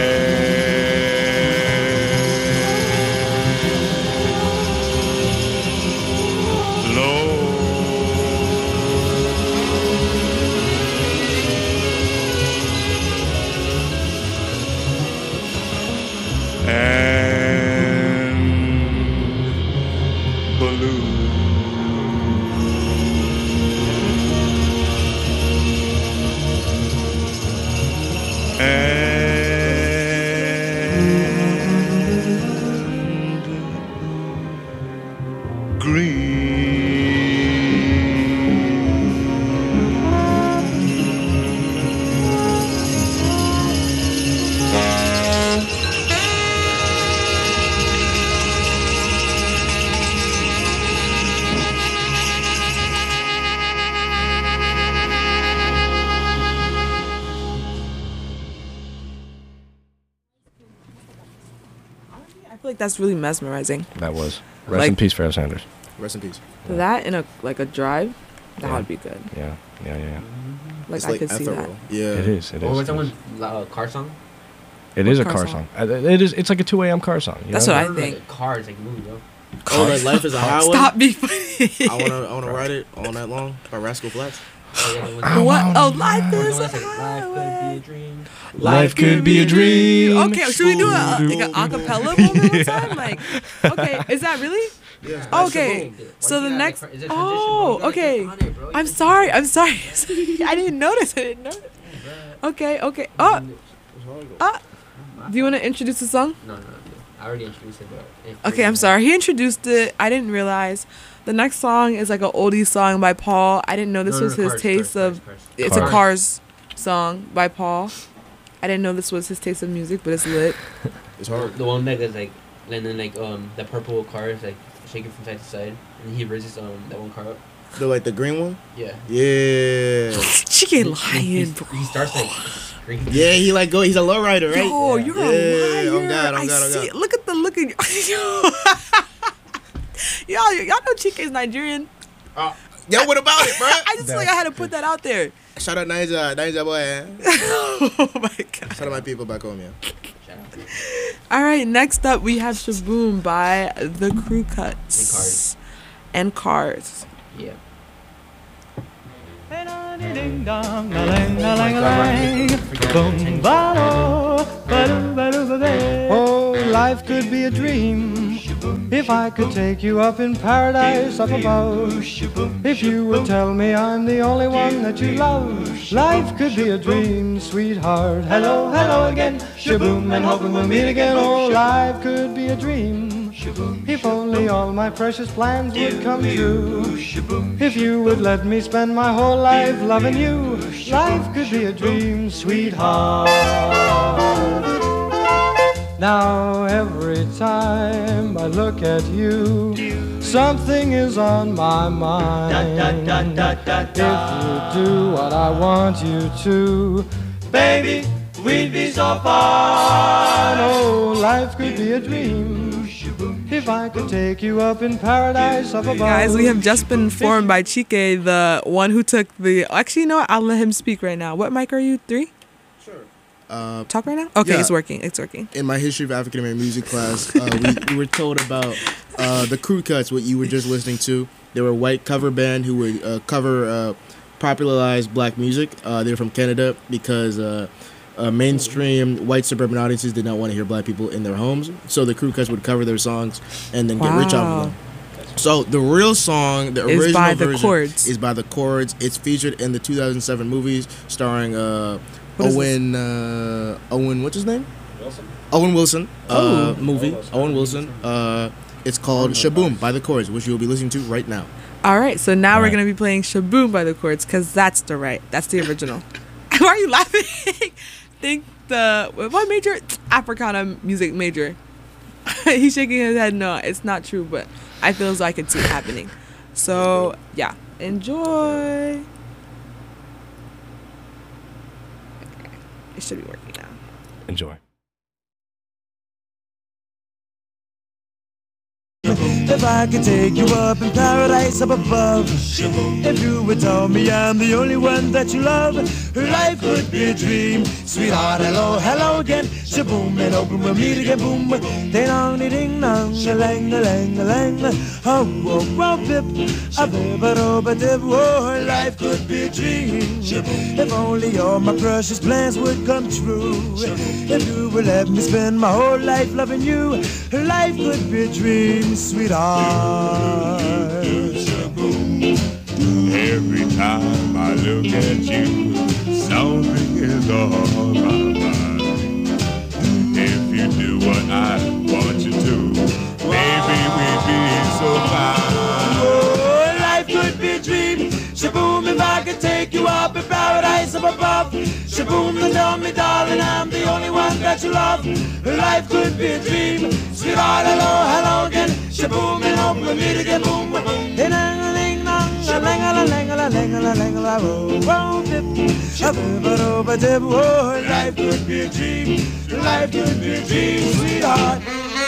I feel like that's really mesmerizing. That was. Rest Like- in peace, Fred Sanders. Rest in peace. That in a like a drive, that Yeah. would be good. Yeah, yeah, yeah. yeah. Like It's I like could see that. ethereal. Yeah. It is. It What is. was that it one? is. Uh, car song? It is a What car car song. Uh, It is. It's like a two a.m. car song. you That's know? what I Remember, think. Like, cars, like movie, yo. Oh, like Life is a Highway. Stop me. funny. I wanna, I wanna ride it all night long by Rascal Flatts. Oh, yeah, the one- I What? wanna Oh, life the one is a that's like, life could be a highway. dream. Life could be a dream. Okay, should we do a like an acapella moment one time? Like, okay, is that really? Yeah. Okay, Why so you the gotta, next. like, is it transition, bro? Oh, You gotta okay. get on it, bro. You I'm can- sorry. I'm sorry. I didn't notice. I didn't notice. Okay. Okay. Oh. Ah. Do you want to introduce the song? No, no, no. I already introduced it, but. if- Okay, I'm sorry. He introduced it. I didn't realize. The next song is like an oldie song by Paul. I didn't know this No, no, was no, his Cars, taste Cars, of. Cars, Cars. It's a Cars. Cars song by Paul. I didn't know this was his taste of music, but it's lit. It's hard. The one that is like, and then like um the purple car is like shaking from side to side, and he raises um that one car up. The like the green one. Yeah. Yeah. She ain't He, lying, he, bro. he starts like screaming. Yeah, he like go. He's a lowrider, right? Yo, Yeah. you're Yeah, a liar. oh God, oh I God, oh see God. it. Look at the look at you. y'all, y'all know Chike's Nigerian. Uh, yo, what about it, bro? I just feel like I had to put that out there. Shout out Niger, Niger boy. eh? Oh my god. Shout out my people back home, yeah. Shout out. All right, next up we have Shaboom by The Crew Cuts and Cars. Yeah. Oh, life could be a dream if I could take you up in paradise up above. If you would tell me I'm the only one that you love, life could be a dream, sweetheart. Hello, hello again, shaboom, and hoping we'll meet again. Oh, life could be a dream if only all my precious plans would come true. If you would let me spend my whole life loving you, life could be a dream, sweetheart. Now every time I look at you, something is on my mind. If you do what I want you to, baby, we'd be so fine. Oh, life could be a dream if I could take you up in paradise up above. Guys, we have just been informed by Chike, the one who took the. Actually, you know what? I'll let him speak right now. What mic are you? Three? Uh, Talk right now? Okay, Yeah. it's working. It's working. in my history of African American music class, uh, we, we were told about uh, the Crew Cuts, what you were just listening to. They were a white cover band who would uh, cover uh, popularized black music. Uh, they're from Canada because uh, uh, mainstream white suburban audiences did not want to hear black people in their homes. So the Crew Cuts would cover their songs and then get rich off Wow. of them. So the real song, the Is original by The version, Chords. is by the Chords. It's featured in the two thousand seven movies starring uh, What is Owen. Uh, Owen, what's his name? Owen Wilson. Uh, Oh. movie. Owen Wilson. Uh, It's called Shaboom by The Chords, which you'll be listening to right now. All right, so now All we're right. gonna be playing Shaboom by The Chords because that's the right, that's the original. Why are you laughing? Think the what major? Africana music major. He's shaking his head. No, it's not true, but I feel as though I could see it happening. So yeah, enjoy. Okay. It should be working now. Enjoy. If I could take you up in paradise up above, if you would tell me I'm the only one that you love, life would be a dream. Sweetheart, hello, hello again. Shaboom, and open we'll meet again. Boom, ding dong, ding dong, a lang, a lang, a lang. Oh, oh, oh, bip, a bip, a do, a dip. Oh, life could be a dream. If only all my precious plans would come true. If you would let me spend my whole life loving you, life could be a dream, sweetheart. Every time I look at you, something is on my mind. If you do what I want you to, baby, we'd be so fine. Oh, life could be a dream. Shaboom, if I could take you up in paradise up above. Shaboom, and tell me, darling, I'm the only one that you love. Life could be a dream. Sweetheart, hello, hello again. Shaboom, and hope we meet again. Boom, boom, boom. Ding dong, ding dong, a lang a lang a lang a lang a lang. Oh, dip, a bip, a do, a dip. Oh, life could be a dream. Life could be a dream, sweetheart.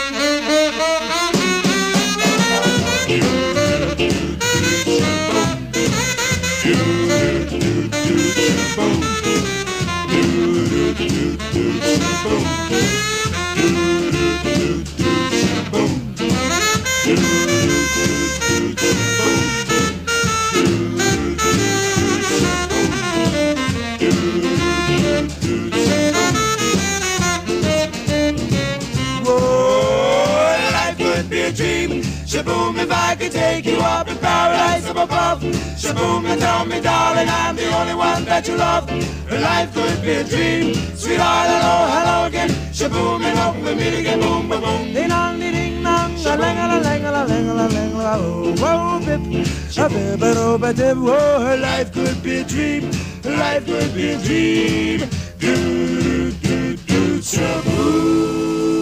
Whoa, life could be a dream. Shaboom, if I could take you up in paradise up above. Shaboom, and tell me, darling, I'm the only one that you love. Life could be a dream. Sweetheart, hello, hello again. Shaboom, and hope we meet again. Boom, boom, boom. Ding dong, ding dong, a lang a lang a lang a lang a lang. Oh, bip, a bip, a do, a dip. Oh, life could be a dream. Life could be a dream. Do, do, do, shaboom.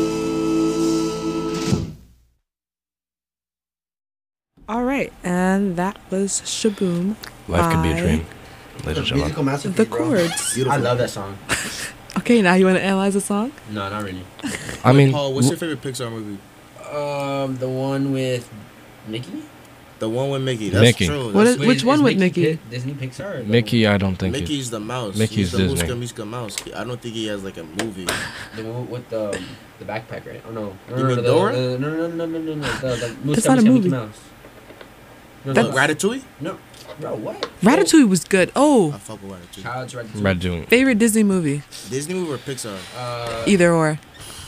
All right, and that was Shaboom. Life could be a by dream, ladies and Musical gentlemen. masterpiece, The bro. Chords. I love that song. Okay, now you want to analyze the song? No, not really. I mean, Paul, what's your favorite Pixar movie? Um, the one with Mickey. The one with Mickey. That's Mickey. true. What That's is, Wait, which is one with Mickey Mickey? Pi- Disney Pixar? Or the Mickey, I don't think it- Mickey's the mouse. Mickey's He's the Disney. Muska Muska mouse. I don't think he has like a movie. The one with the the backpack, right? Oh no, no, You no, mean no, Dora? the, no, no, no, no, no, no, the, the Muska That's not a Muska movie. Mickey Mouse. No, What, no, Ratatouille? no, bro, what? Ratatouille was good. I Oh, fuck with Ratatouille. Child's Ratatouille. Red doing. favorite Disney movie? Disney movie or Pixar? Uh, Either or.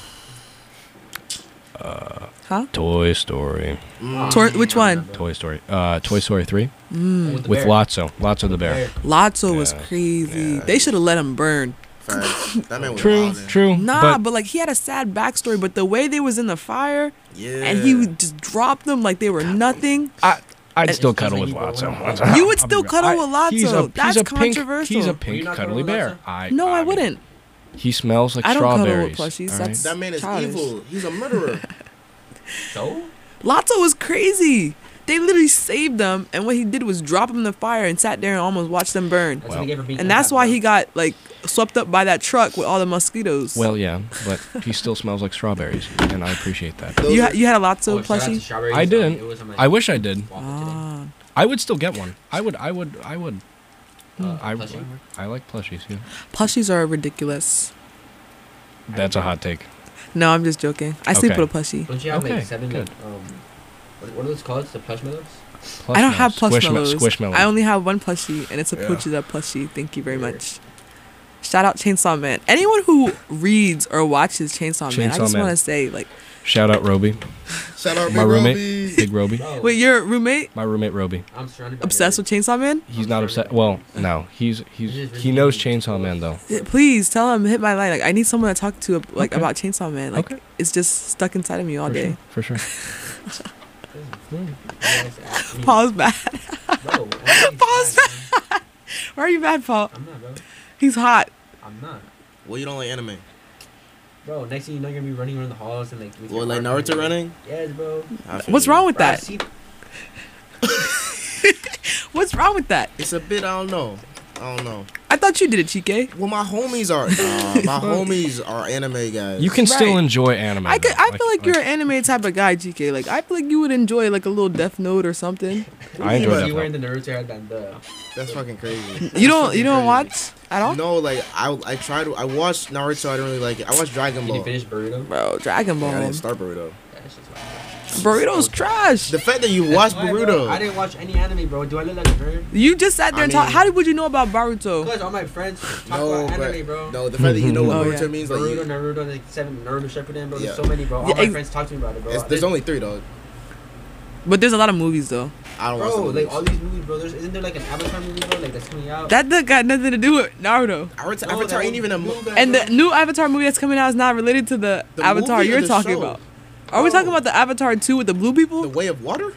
Uh, Huh? Toy Story. Mm. Tor- which one? Toy Story. Uh, Toy Story three Mm. the with bear. Lotso. Lotso the bear. Lotso was Yeah, crazy. yeah. They should have let him burn. Facts. That man was True, wildin'. true. Nah, but but, like he had a sad backstory. But the way they was in the fire, Yeah. and he would just dropped them like they were nothing. I, I'd And- still cuddle with Lotso. You would still cuddle with Lotso. He's a, That's he's a pink, controversial. He's a Were you pink not cuddly cuddling with bear. Lotso? I, No, I mean, wouldn't. He smells like I don't cuddle strawberries. with plushies. all That's- right? That man is Childish. evil. He's a murderer. So? Lotso was crazy. They literally saved them, and what he did was drop them in the fire and sat there and almost watched them burn. That's what they gave for being And that's empath, why bro. he got like swept up by that truck with all the mosquitoes. Well, yeah, but he still smells like strawberries, and I appreciate that. Those you are- ha- you had a Lotso Oh, shout out to plushie. Strawberries, I um, didn't. it was on my I wish I did. wallet today. Ah. I would still get one. I would. I would. I would. Uh, I, plushie? I like plushies. Yeah. Plushies are ridiculous. That's a hot take. No, I'm just joking. I sleep Okay. with a plushie. Don't you have Okay, like seven? good. Like, um, what, what are those called? The plush mellows? I don't have Squishmallows. plushmallows. Squishmallows. I only have one plushie, and it's a Yeah. Pochita plushie. Thank you very much. Shout out Chainsaw Man. Anyone who reads or watches Chainsaw, Man, I Chainsaw just Man. want to say, like, Shout out Roby. Shout out My Big roommate, Robbie. Big Roby. Bro, wait, your roommate My roommate Roby. I'm surrounded by obsessed with Chainsaw Man? He's not upset. Well, no, he's he's he knows Chainsaw Man though. Yeah, please tell him hit my line. Like, I need someone to talk to like Okay. about Chainsaw Man. Like, Okay. it's just stuck inside of me all For day. sure. For sure. Paul's bad. Bro, Paul's bad. Why are you bad, Paul? I'm not, bro. He's hot. I'm not. Well, you don't like anime. Bro, next thing you know, you're gonna be running around the halls and like. with Well, your like partner. Naruto running? Yes, bro. I feel What's you. wrong with Bro, I that? see- What's wrong with that? It's a bit, I don't know. I don't know. I thought you did it, Chike. Well, my homies are. Nah, my homies are anime guys. You can still Right. enjoy anime. I could. though. I feel like you're an anime type of guy, G K. Like I feel like you would enjoy like a little Death Note or something. I enjoy You that. wearing the Naruto headband, the. That's fucking crazy. You don't. fucking You don't crazy. watch at all, No, like I I tried to I watched Naruto. I didn't really like it. I watched Dragon Did Ball. you finish Burrito? bro. Dragon Yeah, I Ball. didn't start Boruto. That's just like. Burrito's trash. The fact that you That's watched why, bro, Boruto. I didn't watch any anime, bro. Do I look like a nerd? You just sat there I and talk. mean- How did would you know about Baruto? Because all my friends talk No, about anime, but bro. no, the fact that you know what Oh, Boruto yeah. means, like, Naruto, you, Naruto, like seven Naruto Shippuden, bro. Yeah. There's so many, bro. All Yeah, my ex- friends talk to me about it, bro. it's, there's only three, dog. But there's a lot of movies though. I don't watch Bro, the like movies. all these movies, bro. There's, isn't there like an Avatar movie, bro? Like that's coming out. That that got nothing to do with Naruto. Avatar, No, Avatar that ain't even a one- movie. Blue And guy, the new Avatar movie that's coming out is not related to the, The Avatar movie or you're the talking show? about. Are we Oh. talking about the Avatar two with the blue people? The Way of Water?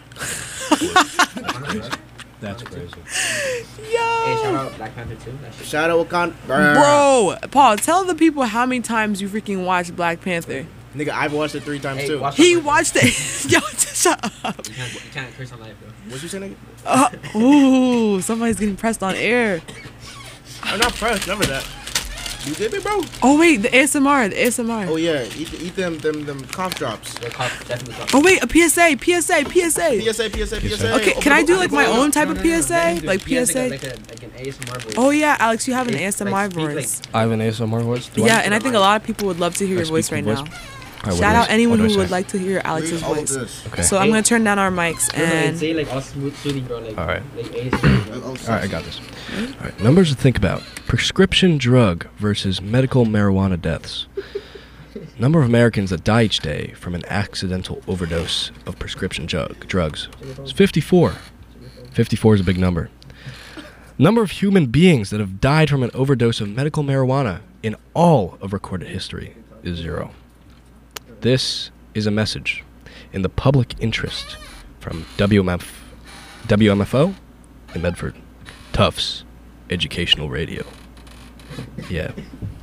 That's crazy. Hey, Yo. shout out Black Panther two. That shit. Shadow Wakanda. Bro, Paul, tell the people how many times you freaking watched Black Panther. Nigga, I've watched it three times Hey, too. watch He that. watched it. Yo, shut up. You can't, you can't curse on live, bro. What you say, nigga? Uh, ooh, somebody's getting pressed on air. I'm not pressed. Never that. You did it, bro. Oh wait, the A S M R, the A S M R. Oh yeah, eat, eat them them them cough drops. Yeah, cop, definitely cop. Oh wait, a P S A, P S A, P S A. P S A, P S A, P S A. Okay, can I do like my own type of P S A, like He has P S A? Like, a, like, a, like an A S M R voice. Oh yeah, Alex, you have an Like, A S M R speak, like- voice. I have an A S M R voice. Do I? Yeah, and I think a lot of people would love to hear I your voice speak right in now. voice? All right, what Shout do I out say? anyone What do who I would say? like to hear Alex's all of voice. this. Okay. So I'm gonna turn down our mics No, no, and say like all smooth, soothing, bro. Like, All right. like A S M R. Oh, All right, I got this. All right, numbers to think about: prescription drug versus medical marijuana deaths. Number of Americans that die each day from an accidental overdose of prescription drug drugs is fifty-four. fifty-four is a big number. Number of human beings that have died from an overdose of medical marijuana in all of recorded history is zero. This is a message in the public interest from W M F, W M F O in Medford, Tufts Educational Radio. Yeah.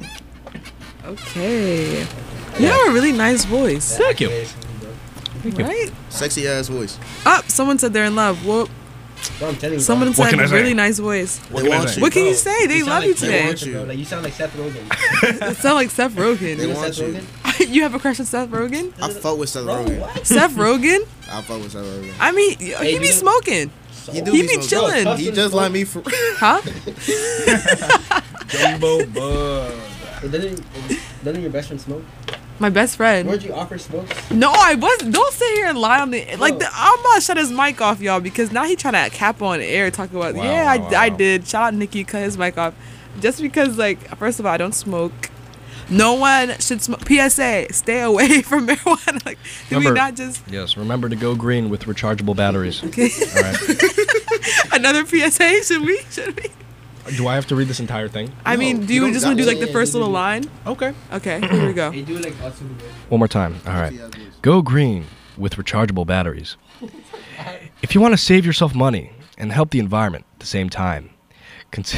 okay. You have a really nice voice, Thank you. Bro, right? Sexy ass voice. Up, someone said they're in love. Whoop. I'm telling you. Someone bro. said can I say? really nice voice. They can I want say? you. What can you Bro, say? They sound love like you Seth today. want Rogen, you. bro. Like you sound like Seth Rogen. You sound like Seth Rogen. They You know want Seth you. Rogen? You have a crush on Seth Rogen? I fuck with Seth Bro, Rogen. what? Seth Rogen? I fuck with Seth Rogen. I mean, he Hey, be you- smoking, He do He be be smoking. chilling. Bro, He Tuff just smoke. like me for. huh? Jumbo bud. Hey, Doesn't, doesn't your best friend smoke? My best friend. Where'd you offer smokes? No, I wasn't. Don't sit here and lie on the like. Bro. The, I'm gonna shut his mic off, y'all, because now he trying to cap on air, talk about. Wow, yeah, wow, I, wow. I did. Shout out Nikki, cut his mic off, just because like first of all, I don't smoke. No one should smoke. P S A: stay away from marijuana. Like, do Remember- we not just Yes, remember to go green with rechargeable batteries. okay? All right. Another P S A? Should we? Should we? Do I have to read this entire thing? I No, mean, do you you don't just got want to do to. like the Yeah, first do little it. line? Okay. Okay, here we go. Hey, do it like Atsugi, bro. One more time. All right. Sexy ass voice. Go green with rechargeable batteries. If you want to save yourself money and help the environment at the same time, cons-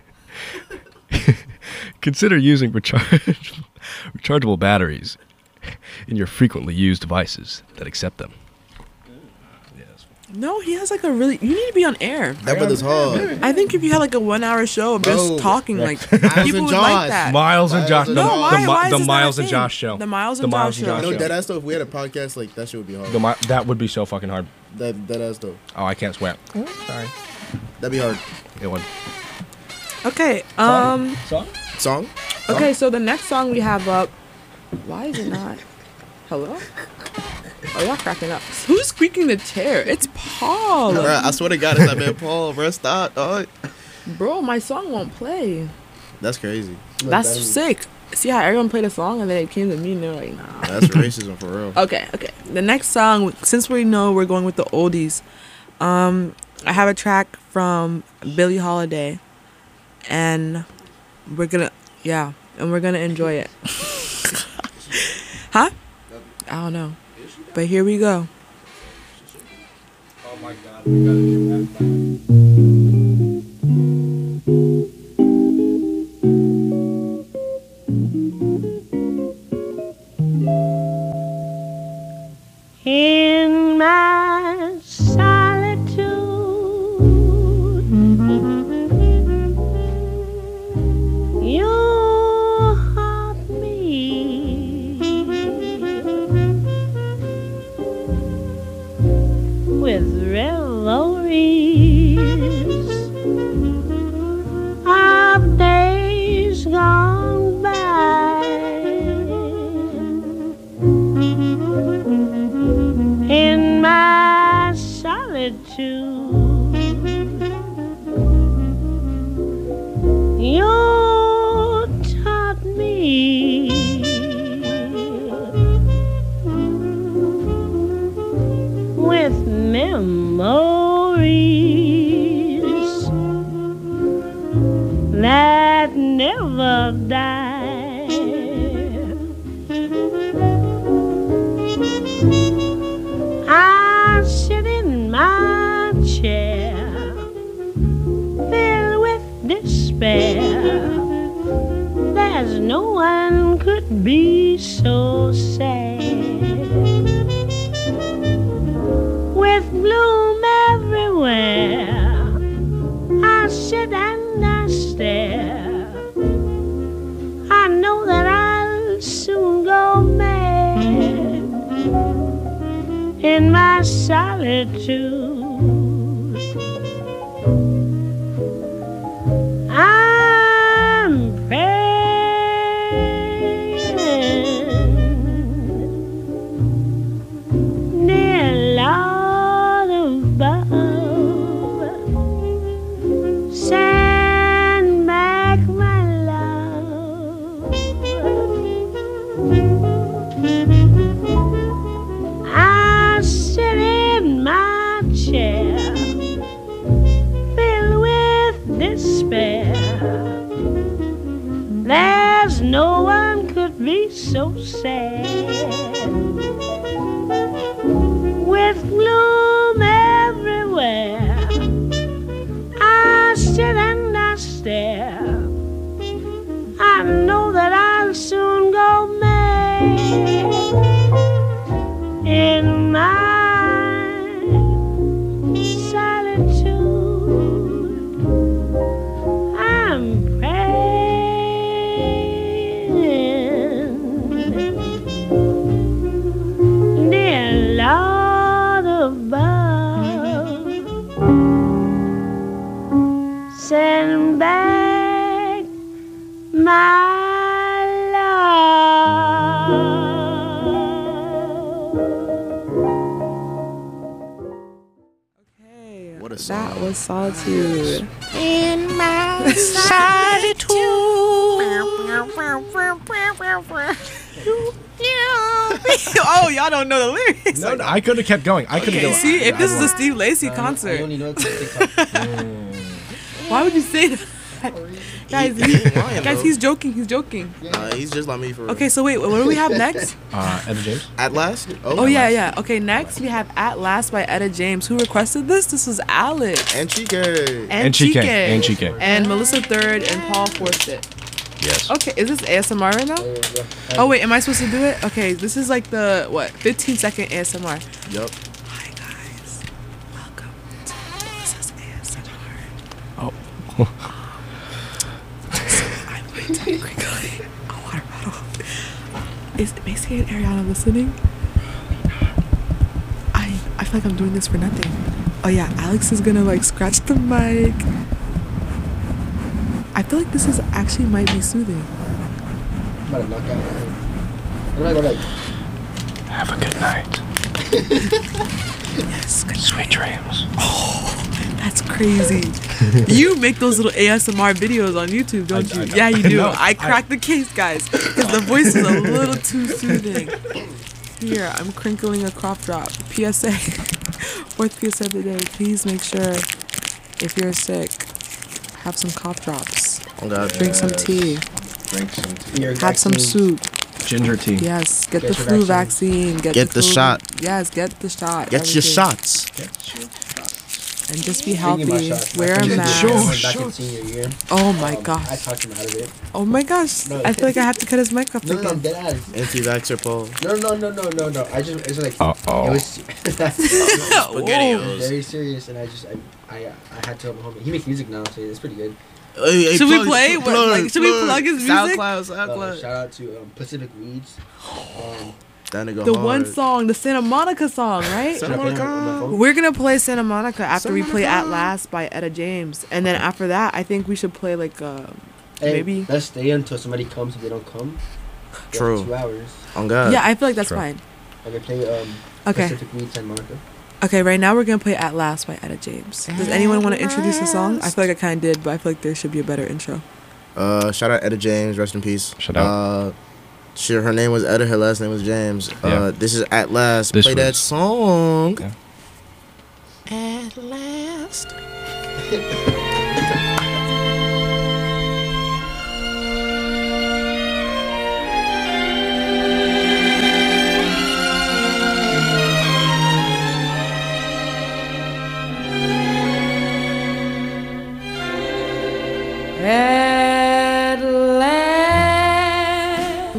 consider using recharge- rechargeable batteries in your frequently used devices that accept them. Yes. No, he has like a really. You need to be on air. That brother's hard. I think if you had like a one-hour show of just Bro, talking, like Miles people and would like Josh. that. Miles and Miles Josh. and The, No, Josh. why? the, Mi- why is the this not a Miles and thing? Josh show. The Miles The and Miles Josh and show. Josh No, show. dead ass though. If we had a podcast, like that shit would be hard. The Mi- that would be so fucking hard. That dead ass though. Oh, I can't swear. Sorry. That'd be hard. It would. Okay. Um. Song? Song? Okay. So the next song we have up. Why is it not? Hello. Oh, y'all cracking up. Who's squeaking the chair? It's Paul. Bruh, I swear to God, it's that man Paul. Bro, stop. Dog. Bro, my song won't play. That's crazy. That's sick. See how everyone played a song and then it came to me and they're like, nah. That's racism for real. Okay, okay. The next song, since we know we're going with the oldies, um, I have a track from Billie Holiday, and we're gonna, yeah, and we're gonna enjoy it. Huh? I don't know, but here we go. my god, we gotta do that. In my solitude, you haunt me with revelries of days gone by. In my solitude, you taught me with memories that never die. I sit in my chair, filled with despair. There's no one could be so sad. With bloom everywhere, I sit and I stare. I know that I'll soon go mad in my solitude. I'm praying, dear Lord above, send back my love. I sit in my chair, filled with despair. There's no one could be so sad. With gloom everywhere, I sit and I stare. I know that I'll soon go mad in my solitude. I'm praying, dear Lord above, send back my What a That was Solitude. in my Oh, y'all don't know the lyrics. No, no, I could have kept going. I could have Okay, gone. see, if this is a Steve Lacy I concert, only know it's TikTok. why would you say that? Guys, he, guys, he's joking. He's joking. Uh, he's just like me for Okay, so wait, what do we have next? Uh, Etta James. At last? Oh yeah, yeah. Okay, next we have At Last by Etta James. Who requested this? This was Alex. And Chike. And, And Chike, Chike. and Chike. And Melissa Third and Paul Forsyth. Yes. Okay, is this A S M R right now? Oh wait, am I supposed to do it? Okay, this is like the what, fifteen second A S M R. Yup. Hi guys, welcome to Melissa's A S M R. Oh. I'm going to be crinkling a water bottle. Is Macy and Ariana listening? I I feel like I'm doing this for nothing. Oh yeah, Alex is gonna like scratch the mic. I feel like this is actually might be soothing. Have a good night. Yes, good Sweet dreams. Oh, that's crazy. You make those little A S M R videos on YouTube, don't I- you? I- yeah, you do. no, I I- cracked the case, guys, because the voice is a little too soothing. Here, I'm crinkling a cough drop. P S A. Fourth P S A of the day. Please make sure, if you're sick, have some cough drops. Oh God. Drink some tea. Drink some tea. Your Have some vaccine. soup. Ginger tea. Yes, get, Get the your flu vaccine. vaccine. Get, Get the flu- shot. Yes, get the shot. Get your everything. shots. Get your and just be Thinking about healthy. shots. Wear a My friend mask. did one back in senior year. Oh my Um, gosh. I talked him out of it. Oh my gosh. No. I feel like I have to cut his mic off No, no, no, again. dead ass. Anti-vaxxer Paul. No, no, no, no, no, no. I just, it's like, Uh-oh. it was, Spaghettios. very serious, and I just, I, I, I had to help him. He makes music now, so it's pretty good. Hey, hey, Should we plug- play? What, plug- like, should we plug. plug his music? SoundCloud, Uh, SoundCloud. shout out to um, Pacific Weeds. Um, That nigga The hard. one song, the Santa Monica song, right? Santa Monica. We're gonna play Santa Monica after Santa we play Monica. At Last by Etta James, and then after that, I think we should play like uh, hey, maybe. let's stay until somebody comes. If they don't come, we have True. Two hours. On God. Yeah, I feel like that's True. fine. Okay, play um, Okay. Pacific Weeds and Monica. Okay, right now we're gonna play At Last by Etta James. Does anyone want to introduce the song? I feel like I kind of did, but I feel like there should be a better intro. Uh, shout out Etta James, rest in peace. Shout out. Uh, she, her name was Etta, her last name was James. Yeah. Uh, this is At Last. This Play that was- song. Yeah. At last. At last,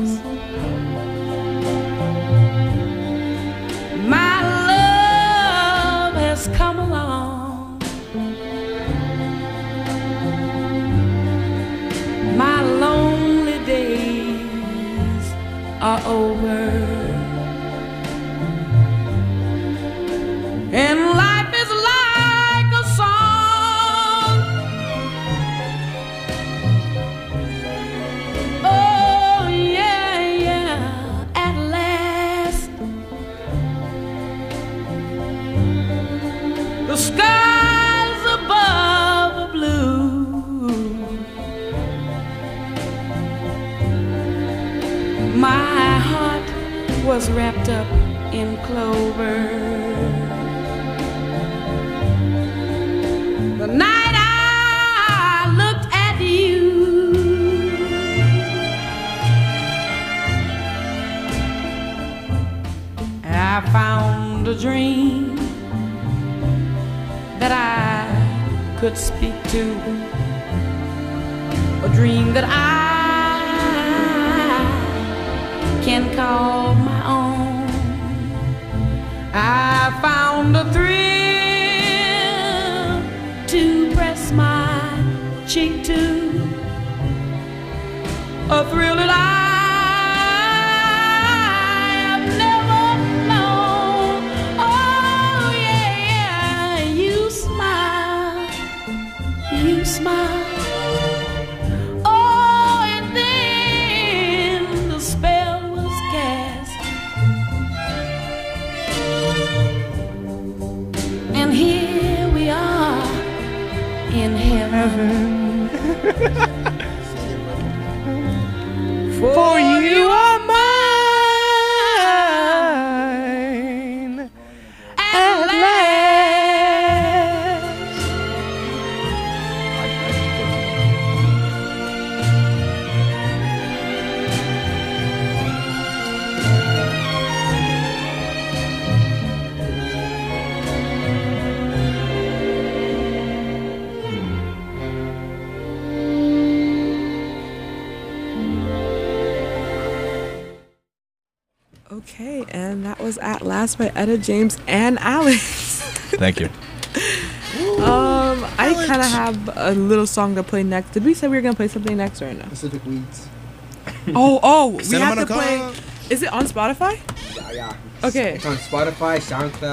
my love has come along. My lonely days are over, and life is like a song. Oh yeah, yeah, at last the skies above are blue. My heart was wrapped up in clover. The night I looked at you, I found a dream that I could speak to, a dream that I can call my own. I found a thrill to press my cheek to, a thrill that I have never known. Oh yeah, yeah, you smile, you smile. Oh, and then the spell was cast, and here we are in heaven. For you are mine at last. Okay, and that was At Last by Etta James and Alex. Thank you. um, I kind of have a little song to play next. Did we say we were gonna play something next or no? Pacific Weeds. Oh, oh, we Santa have to Monica. play. Is it on Spotify? Yeah, yeah. Okay. It's on Spotify, SoundCloud.